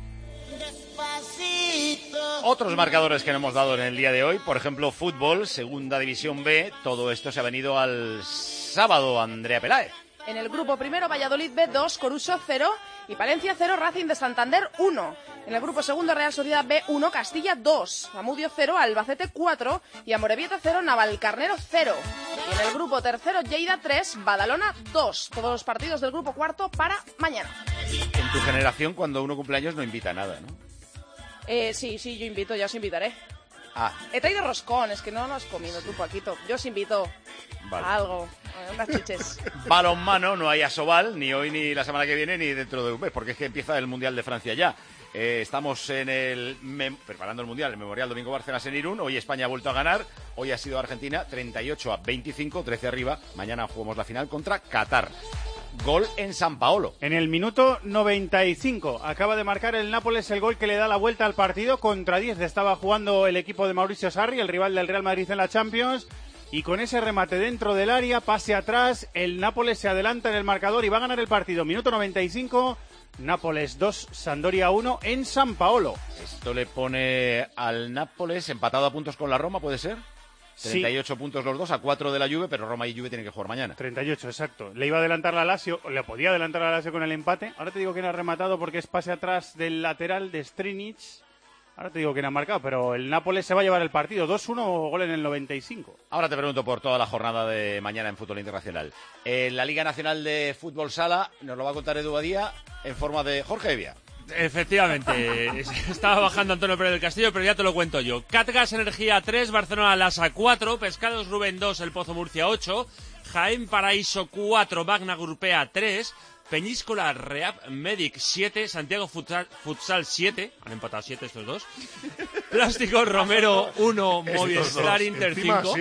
Otros marcadores que no hemos dado en el día de hoy, por ejemplo, fútbol, segunda división B, todo esto se ha venido al sábado, Andrea Peláez. En el grupo primero, Valladolid B dos, Coruso cero y Palencia cero, Racing de Santander uno. En el grupo segundo, Real Sociedad B uno, Castilla dos, Zamudio cero, Albacete cuatro y Amorebieta cero, Navalcarnero cero. Y en el grupo tercero, Lleida tres, Badalona dos. Todos los partidos del grupo cuarto para mañana. En tu generación, cuando uno cumple años, no invita a nada, ¿no? Eh, sí, sí, yo invito, ya os invitaré. Ah. He traído roscón, es que no lo has comido tú, Paquito. Yo os invito Vale. a algo, a unas chuches. Balonmano, no hay Asobal, ni hoy, ni la semana que viene, ni dentro de un mes, porque es que empieza el Mundial de Francia ya. Eh, estamos en el mem- preparando el Mundial, el Memorial Domingo Bárcenas en Irún. Hoy España ha vuelto a ganar, hoy ha sido Argentina treinta y ocho a veinticinco, trece arriba. Mañana jugamos la final contra Qatar. Gol en San Paolo. En el minuto noventa y cinco acaba de marcar el Nápoles el gol que le da la vuelta al partido. Contra diez estaba jugando el equipo de Mauricio Sarri, el rival del Real Madrid en la Champions. Y con ese remate dentro del área, pase atrás, el Nápoles se adelanta en el marcador y va a ganar el partido. Minuto noventa y cinco, Nápoles dos, Sampdoria uno en San Paolo. Esto le pone al Nápoles empatado a puntos con la Roma, ¿puede ser? treinta y ocho sí. Puntos los dos, a cuatro de la Juve, pero Roma y Juve tienen que jugar mañana. treinta y ocho, exacto. Le iba a adelantar la Lazio, le podía adelantar la Lazio con el empate. Ahora te digo quién ha rematado porque es pase atrás del lateral de Strinic. Ahora te digo quién ha marcado, pero el Nápoles se va a llevar el partido. dos uno, gol en el noventa y cinco. Ahora te pregunto por toda la jornada de mañana en fútbol internacional. En la Liga Nacional de Fútbol Sala nos lo va a contar Edu Badía en forma de Jorge Evia. Efectivamente, estaba bajando Antonio Pérez del Castillo, pero ya te lo cuento yo. Catgas Energía tres, Barcelona Lasa cuatro, Pescados Rubén dos, El Pozo Murcia ocho, Jaén Paraíso cuatro, Magna Grupea tres, Peñíscola Reap Medic siete, Santiago Futsal, Futsal siete, han empatado siete estos dos, Plástico Romero uno, Movistar Inter cinco.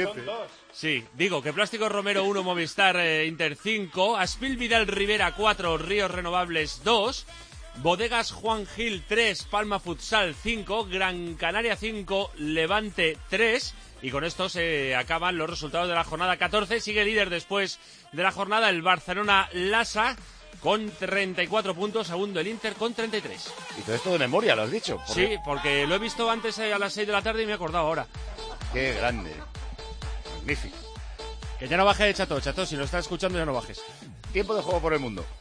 Sí, digo que Plástico Romero uno, Movistar eh, Inter cinco, Aspil Vidal Rivera cuatro, Ríos Renovables dos, Bodegas Juan Gil tres, Palma Futsal cinco, Gran Canaria cinco, Levante tres. Y con esto se acaban los resultados de la jornada catorce. Sigue líder después de la jornada el Barcelona Lasa con treinta y cuatro puntos, segundo el Inter con treinta y tres. Y todo esto de memoria, lo has dicho. ¿Por sí, qué? Porque lo he visto antes a las seis de la tarde y me he acordado ahora. Qué grande. Magnífico. Que ya no baje, Chato, Chato, si lo estás escuchando ya no bajes. Tiempo de juego por el mundo.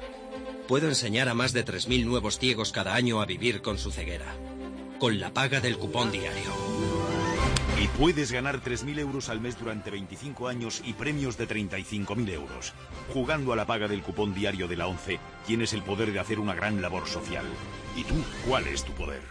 Puedo enseñar a más de tres mil nuevos ciegos cada año a vivir con su ceguera. Con la paga del cupón diario. Y puedes ganar tres mil euros al mes durante veinticinco años y premios de treinta y cinco mil euros. Jugando a la paga del cupón diario de la ONCE, tienes el poder de hacer una gran labor social. ¿Y tú, cuál es tu poder?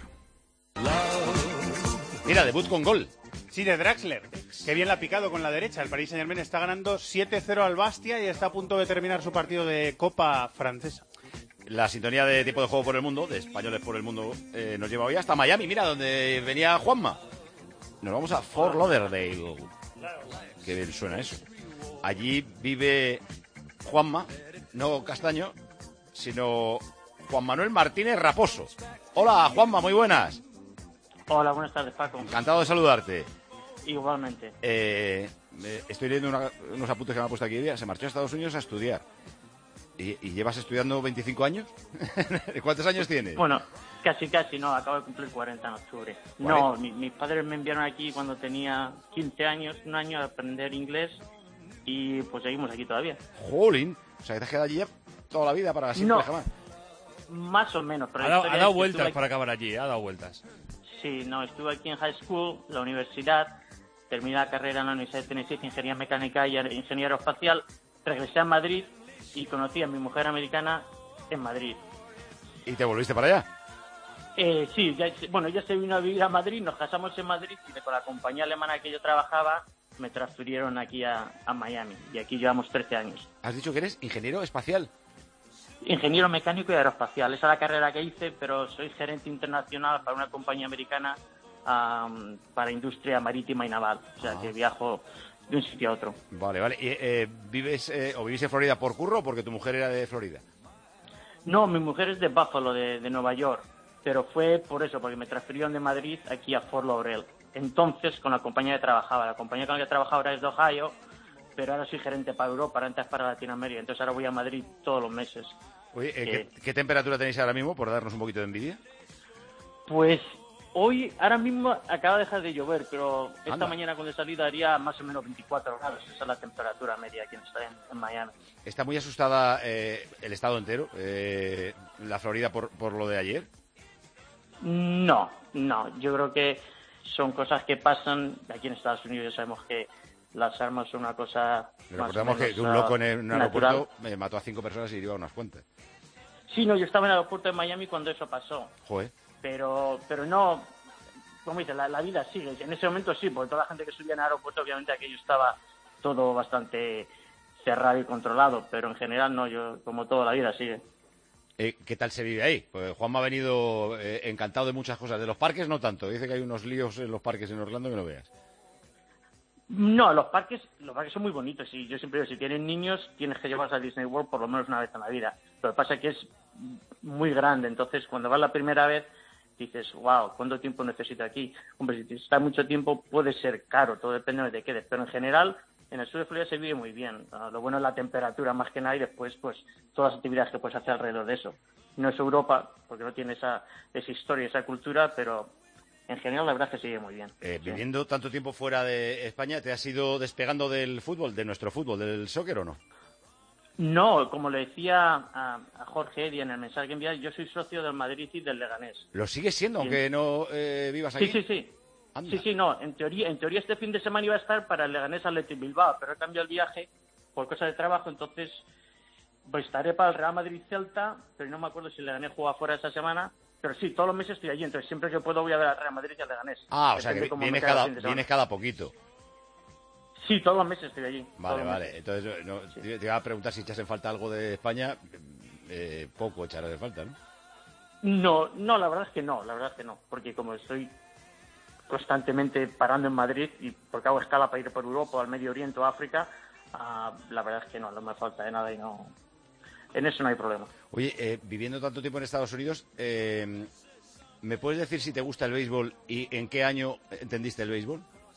Mira, debut con gol. Sí, de Draxler. Qué bien la ha picado con la derecha. El Paris Saint-Germain está ganando siete cero al Bastia y está a punto de terminar su partido de Copa francesa. La sintonía de tiempo de juego por el mundo, de españoles por el mundo, eh, nos lleva hoy hasta Miami. Mira, donde venía Juanma. Nos vamos a Fort Lauderdale. Qué bien suena eso. Allí vive Juanma, no Castaño, sino Juan Manuel Martínez Raposo. Hola, Juanma, muy buenas. Hola, buenas tardes, Paco. Encantado de saludarte. Igualmente. Eh, eh, estoy leyendo una- unos apuntes que me ha puesto aquí ella. Se marchó a Estados Unidos a estudiar. ¿Y, y llevas estudiando veinticinco años? ¿Cuántos años tienes? Bueno, casi casi no, acabo de cumplir cuarenta en octubre. No, mi- mis padres me enviaron aquí cuando tenía quince años, un año a aprender inglés y pues seguimos aquí todavía. Jolín. O sea, que te has quedado allí ya toda la vida para siempre No. jamás. Más o menos. Pero Ha la dado, historia ha dado es que vueltas estuve para acabar allí, ha dado vueltas. Sí, no, estuve aquí en high school, la universidad, terminé la carrera en la Universidad de Tennessee, Ingeniería Mecánica y Ingeniería Aeroespacial, regresé a Madrid y conocí a mi mujer americana en Madrid. ¿Y te volviste para allá? Eh, sí, ya, bueno, ella se vino a vivir a Madrid, nos casamos en Madrid y con la compañía alemana que yo trabajaba me transfirieron aquí a, a Miami y aquí llevamos trece años. Has dicho que eres ingeniero espacial. Ingeniero mecánico y aeroespacial, esa es la carrera que hice, pero soy gerente internacional para una compañía americana um, para industria marítima y naval, o sea Ah. que viajo de un sitio a otro. Vale, vale. ¿Y, eh, vives eh, o vivís en Florida por curro o porque tu mujer era de Florida? No, mi mujer es de Buffalo, de, de Nueva York, pero fue por eso, porque me transfirieron de Madrid aquí a Fort Lauderdale. Entonces, con la compañía que trabajaba, la compañía con la que trabajaba ahora es de Ohio, pero ahora soy gerente para Europa, antes para Latinoamérica, entonces ahora voy a Madrid todos los meses. Oye, eh, Eh, ¿qué, qué temperatura tenéis ahora mismo, por darnos un poquito de envidia? Pues hoy, ahora mismo acaba de dejar de llover, pero esta Anda. mañana cuando he salido haría más o menos veinticuatro grados, esa es la temperatura media aquí en, en, en Miami. ¿Está muy asustada eh, el estado entero, eh, la Florida, por, por lo de ayer? No, no, yo creo que son cosas que pasan, aquí en Estados Unidos sabemos que las armas son una cosa más o Recordamos que, menos, que un loco en ah, un natural. aeropuerto me mató a cinco personas y lleva unas cuantas. Sí, no, yo estaba en el aeropuerto de Miami cuando eso pasó, Joder. pero pero no, como dices, la, la vida sigue. En ese momento sí, porque toda la gente que subía en el aeropuerto, obviamente aquello estaba todo bastante cerrado y controlado, pero en general no, yo como toda la vida sigue. Eh, ¿Qué tal se vive ahí? Pues Juanma ha venido eh, encantado de muchas cosas. De los parques no tanto. Dice que hay unos líos en los parques en Orlando que no veas. No, los parques, los parques son muy bonitos y yo siempre digo, si tienen niños tienes que llevarlos a Disney World por lo menos una vez en la vida. Lo que pasa es que es muy grande, entonces cuando vas la primera vez dices, wow, ¿cuánto tiempo necesito aquí? Hombre, si estás mucho tiempo puede ser caro, todo depende de dónde te quedes, pero en general en el sur de Florida se vive muy bien. Ah, lo bueno es la temperatura más que nada y después pues todas las actividades que puedes hacer alrededor de eso. No es Europa porque no tiene esa, esa historia, esa cultura, pero en general la verdad es que sigue muy bien. Eh, Sí. Viviendo tanto tiempo fuera de España, ¿te has ido despegando del fútbol, de nuestro fútbol, del soccer o no? No, como le decía a, a Jorge Eddy en el mensaje que envié, yo soy socio del Madrid y del Leganés. ¿Lo sigues siendo, Sí. aunque no eh, vivas aquí? Sí, sí, sí. Sí, sí, no. En teoría, en teoría este fin de semana iba a estar para el Leganés Athletic Bilbao, pero he cambiado el viaje por cosas de trabajo, entonces pues estaré para el Real Madrid Celta, pero no me acuerdo si el Leganés juega fuera esa semana. Pero sí, todos los meses estoy allí, entonces siempre que puedo voy a ver al Real Madrid y al Leganés. Ah, o sea que Depende cómo me vienes caiga el cada, fin de semana. vienes cada poquito. Sí, todos los meses estoy allí. Vale, todos los vale. meses. Entonces, no, te te iba a preguntar si echas en falta algo de España. Eh, poco echarás de falta, ¿no? No, no, la verdad es que no, la verdad es que no, porque como estoy constantemente parando en Madrid y porque hago escala para ir por Europa, al Medio Oriente o África, ah, la verdad es que no, no me falta de nada y no, en eso no hay problema. Oye, eh, viviendo tanto tiempo en Estados Unidos, eh, ¿me puedes decir si te gusta el béisbol y en qué año entendiste el béisbol?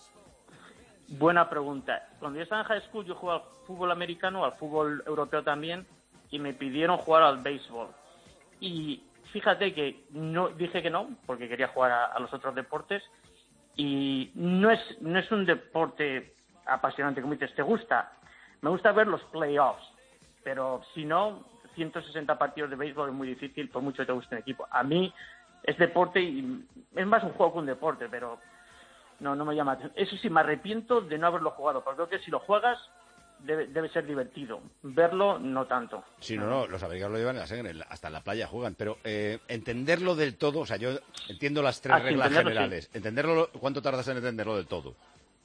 Buena pregunta. Cuando yo estaba en high school yo jugaba al fútbol americano, al fútbol europeo también, y me pidieron jugar al béisbol. Y fíjate que no dije que no, porque quería jugar a, a los otros deportes, y no es, no es un deporte apasionante, como dices, ¿te gusta? Me gusta ver los playoffs, pero si no, ciento sesenta partidos de béisbol es muy difícil, por mucho que te guste un equipo. A mí es deporte y es más un juego que un deporte, pero no, no me llama atención. Eso sí, me arrepiento de no haberlo jugado, porque creo que si lo juegas debe, debe ser divertido. Verlo, no tanto. Sí, no, no, los americanos lo llevan en la sangre, en la- hasta en la playa juegan, pero eh, entenderlo del todo, o sea, yo entiendo las tres Ah, sí, reglas entenderlo, generales. Entenderlo, ¿cuánto tardas en entenderlo del todo?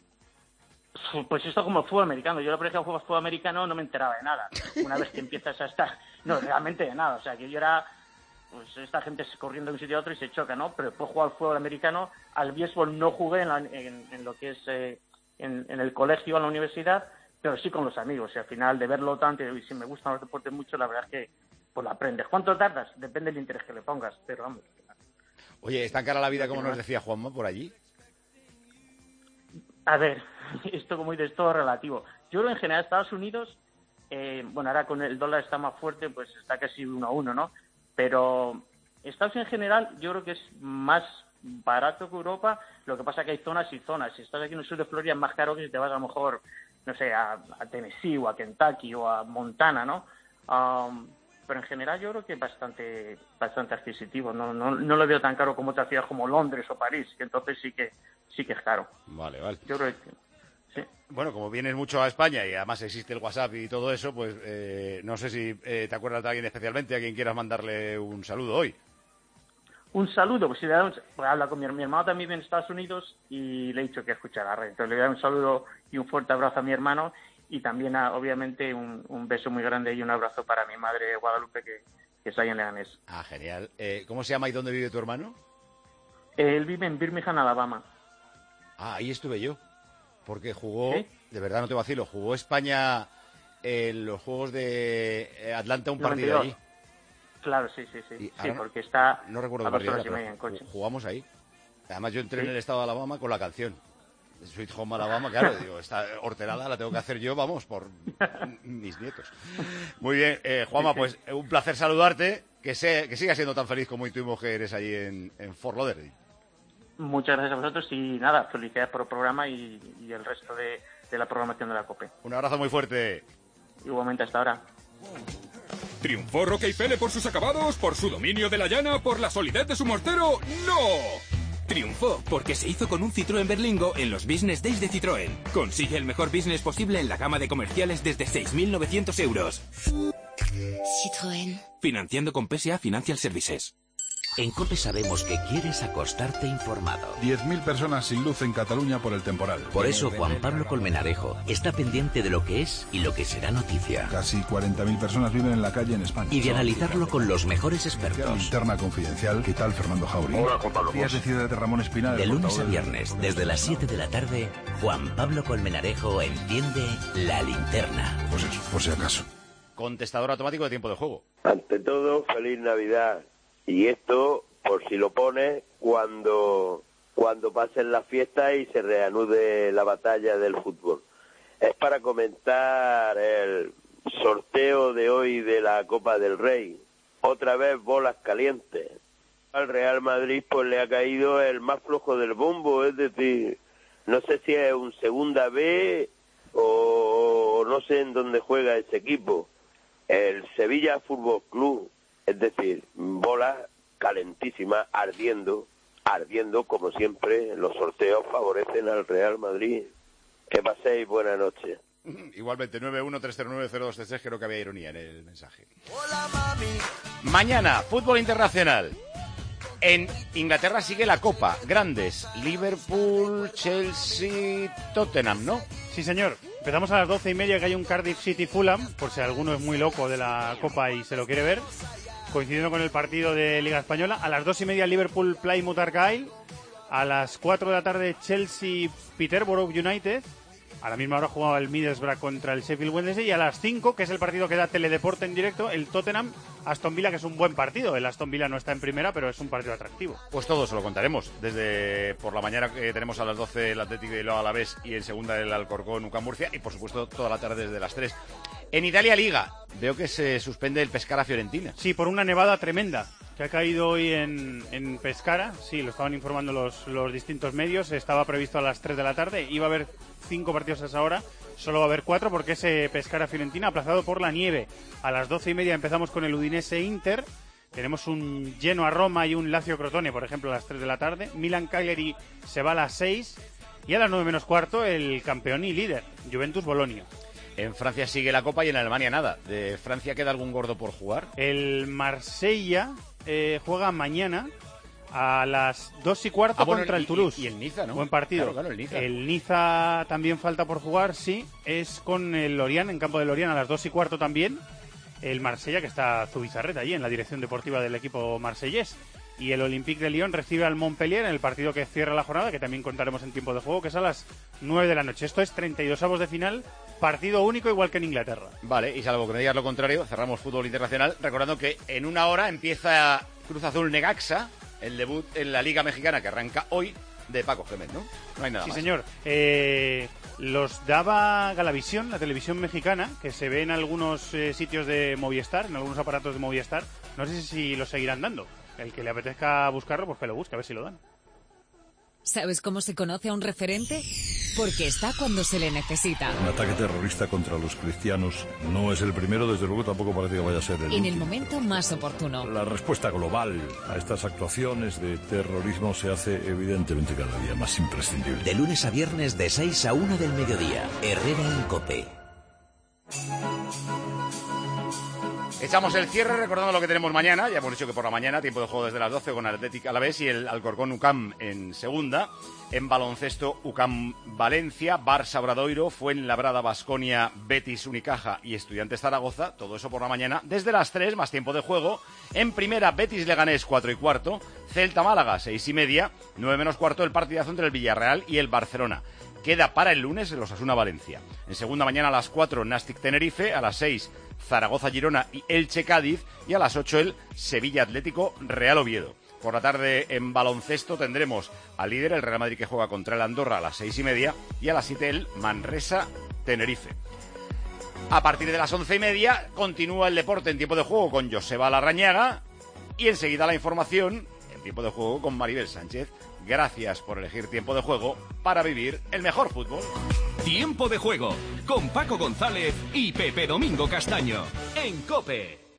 Pues esto como el fútbol americano. Yo la primera vez que jugaba fútbol americano no me enteraba de nada. Una vez que empiezas a estar... No, realmente de nada. O sea, que yo era... Pues esta gente corriendo de un sitio a otro y se choca, ¿no? Pero después jugar al fútbol americano, al béisbol no jugué en, la- en- en lo que es eh, en, en el colegio, en la universidad, pero sí con los amigos. Y al final de verlo tanto y si me gustan los deportes mucho, la verdad es que pues lo aprendes. ¿Cuánto tardas? Depende del interés que le pongas, pero vamos. Oye, ¿es tan cara la vida como nos decía Juanma por allí? A ver, esto como dices, todo relativo. Yo creo en general Estados Unidos, eh, bueno, ahora con el dólar está más fuerte, pues está casi uno a uno, ¿no? Pero Estados Unidos en general yo creo que es más barato que Europa, lo que pasa que hay zonas y zonas. Si estás aquí en el sur de Florida es más caro que si te vas a lo mejor, no sé, a, a Tennessee o a Kentucky o a Montana, ¿no? Um, pero en general yo creo que es bastante bastante adquisitivo. No, no, no lo veo tan caro como otras ciudades como Londres o París, que entonces sí que sí que es caro. Vale, vale. Yo creo que sí. Bueno, como vienes mucho a España y además existe el WhatsApp y todo eso, pues eh, no sé si eh, te acuerdas de alguien especialmente a quien quieras mandarle un saludo hoy. Un saludo, pues si le da un, pues habla con mi, mi hermano también vive en Estados Unidos y le he dicho que escucha la red. Entonces le voy a dar un saludo y un fuerte abrazo a mi hermano y también a, obviamente un, un beso muy grande y un abrazo para mi madre Guadalupe que, que está ahí en Leganés. Ah, genial. Eh, ¿Cómo se llama y dónde vive tu hermano? Él vive en Birmingham, Alabama. Ah, ahí estuve yo. Porque jugó, ¿Sí? de verdad no te vacilo, jugó España en los Juegos de Atlanta un partido noventa y allí. dos. Claro, sí, sí, sí. Y Sí, ahora porque está no recuerdo a qué dos partido horas y era, media en pero coche. jugamos ahí. Además yo entré ¿Sí? en el estado de Alabama con la canción. Sweet Home Alabama, claro, digo, esta horterada la tengo que hacer yo, vamos, por mis nietos. Muy bien, eh, Juanma, pues un placer saludarte, que, sé, que sigas siendo tan feliz como tu mujer eres allí en, en Fort Lauderdale. Muchas gracias a vosotros y nada, felicidades por el programa y, y el resto de, de la programación de la COPE. Un abrazo muy fuerte. Igualmente, hasta ahora. ¿Triunfó Roque y Pele por sus acabados, por su dominio de la llana, por la solidez de su mortero? ¡No! Triunfó porque se hizo con un Citroën Berlingo en los Business Days de Citroën. Consigue el mejor business posible en la gama de comerciales desde seis mil novecientos euros. Citroën. Financiando con P S A Financial Services. En COPE sabemos que quieres acostarte informado. diez mil personas sin luz en Cataluña por el temporal. Por eso Juan Pablo Colmenarejo está pendiente de lo que es y lo que será noticia. Casi cuarenta mil personas viven en la calle en España. Y de analizarlo con los mejores expertos. Linterna confidencial. ¿Qué tal, Fernando Jauregui? Hola, Juan Pablo. Días de Ciudad de Ramón Espinal. De lunes a portavoz viernes, desde las siete de la tarde, Juan Pablo Colmenarejo enciende la linterna. Pues eso, por si acaso. Contestador automático de tiempo de juego. Ante todo, feliz Navidad. Y esto, por si lo pones, cuando, cuando pasen las fiestas y se reanude la batalla del fútbol. Es para comentar el sorteo de hoy de la Copa del Rey. Otra vez bolas calientes. Al Real Madrid pues le ha caído el más flojo del bombo, es decir, no sé si es un segunda B o no sé en dónde juega ese equipo. El Sevilla Fútbol Club, es decir, bolas calentísimas, ardiendo, ardiendo como siempre, los sorteos favorecen al Real Madrid. Que paséis buena noche. Igualmente, nueve uno tres cero nueve cero dos tres tres, creo que había ironía en el mensaje. Mañana, fútbol internacional. En Inglaterra sigue la Copa. Grandes, Liverpool, Chelsea, Tottenham, ¿no? Sí, señor. Empezamos a las doce y media, que hay un Cardiff City Fulham, por si alguno es muy loco de la Copa y se lo quiere ver, coincidiendo con el partido de Liga Española. A las dos y media Liverpool Plymouth Argyle. A las cuatro de la tarde Chelsea Peterborough United. A la misma hora jugaba el Middlesbrough contra el Sheffield Wednesday. Y a las cinco, que es el partido que da Teledeporte en directo, el Tottenham Aston Villa, que es un buen partido. El Aston Villa no está en primera, pero es un partido atractivo. Pues todo se lo contaremos. Desde por la mañana que tenemos a las doce el Atlético de Bilbao Alavés y en segunda el Alcorcón U C A M Murcia. Y por supuesto toda la tarde desde las tres. En Italia Liga, veo que se suspende el Pescara Fiorentina. Sí, por una nevada tremenda que ha caído hoy en, en Pescara. Sí, lo estaban informando los, los distintos medios. Estaba previsto a las tres de la tarde. Iba a haber cinco partidos a esa hora. Solo va a haber cuatro porque ese Pescara Fiorentina aplazado por la nieve. A las doce y media empezamos con el Udinese Inter. Tenemos un Genoa Roma y un Lazio Crotone, por ejemplo, a las tres de la tarde. Milan Cagliari se va a las seis. Y a las nueve menos cuarto el campeón y líder, Juventus Bolonia. En Francia sigue la Copa y en Alemania nada. ¿De Francia queda algún gordo por jugar? El Marsella eh, juega mañana a las dos y cuarto ah, bueno, contra y, el Toulouse. Y, y el Niza, ¿no? Buen partido. Claro, claro, el Niza. El Niza también falta por jugar, sí. Es con el Lorient, en campo de Lorient, a las dos y cuarto también. El Marsella, que está Zubizarreta allí en la dirección deportiva del equipo marsellés. Y el Olympique de Lyon recibe al Montpellier en el partido que cierra la jornada, que también contaremos en tiempo de juego, que es a las nueve de la noche. Esto es treinta y dos avos de final, partido único igual que en Inglaterra. Vale, y salvo que me digas lo contrario, cerramos fútbol internacional, recordando que en una hora empieza Cruz Azul Necaxa, el debut en la Liga Mexicana que arranca hoy, de Paco Gémez, ¿no? No hay nada sí, más. Sí, señor. Eh, los daba Galavisión, la televisión mexicana, que se ve en algunos eh, sitios de Movistar, en algunos aparatos de Movistar. No sé si los seguirán dando. El que le apetezca buscarlo, pues que lo busque, a ver si lo dan. ¿Sabes cómo se conoce a un referente? Porque está cuando se le necesita. Un ataque terrorista contra los cristianos no es el primero, desde luego tampoco parece que vaya a ser el En último. el momento más oportuno. La respuesta global a estas actuaciones de terrorismo se hace evidentemente cada día más imprescindible. De lunes a viernes de seis a una del mediodía. Herrera en COPE. Echamos el cierre recordando lo que tenemos mañana. Ya hemos dicho que por la mañana, tiempo de juego desde las doce con Athletic Alavés y el Alcorcón UCAM en segunda. En baloncesto, UCAM Valencia, Barça Obradoiro, Fuenlabrada Baskonia, Betis Unicaja y Estudiantes Zaragoza. Todo eso por la mañana. Desde las tres, más tiempo de juego. En primera, Betis Leganés, cuatro y cuarto. Celta Málaga, seis y media. nueve menos cuarto, el partidazo entre el Villarreal y el Barcelona. Queda para el lunes el Osasuna Valencia. En segunda mañana a las cuatro, Nastic Tenerife. A las seis, Zaragoza Girona y Elche Cádiz. Y a las ocho, el Sevilla Atlético Real Oviedo. Por la tarde en baloncesto tendremos al líder, el Real Madrid, que juega contra el Andorra a las seis y media. Y a las siete, el Manresa Tenerife. A partir de las once y media continúa el deporte en tiempo de juego con Joseba Larrañaga. Y enseguida la información en tiempo de juego con Maribel Sánchez. Gracias por elegir Tiempo de Juego para vivir el mejor fútbol. Tiempo de Juego con Paco González y Pepe Domingo Castaño en COPE.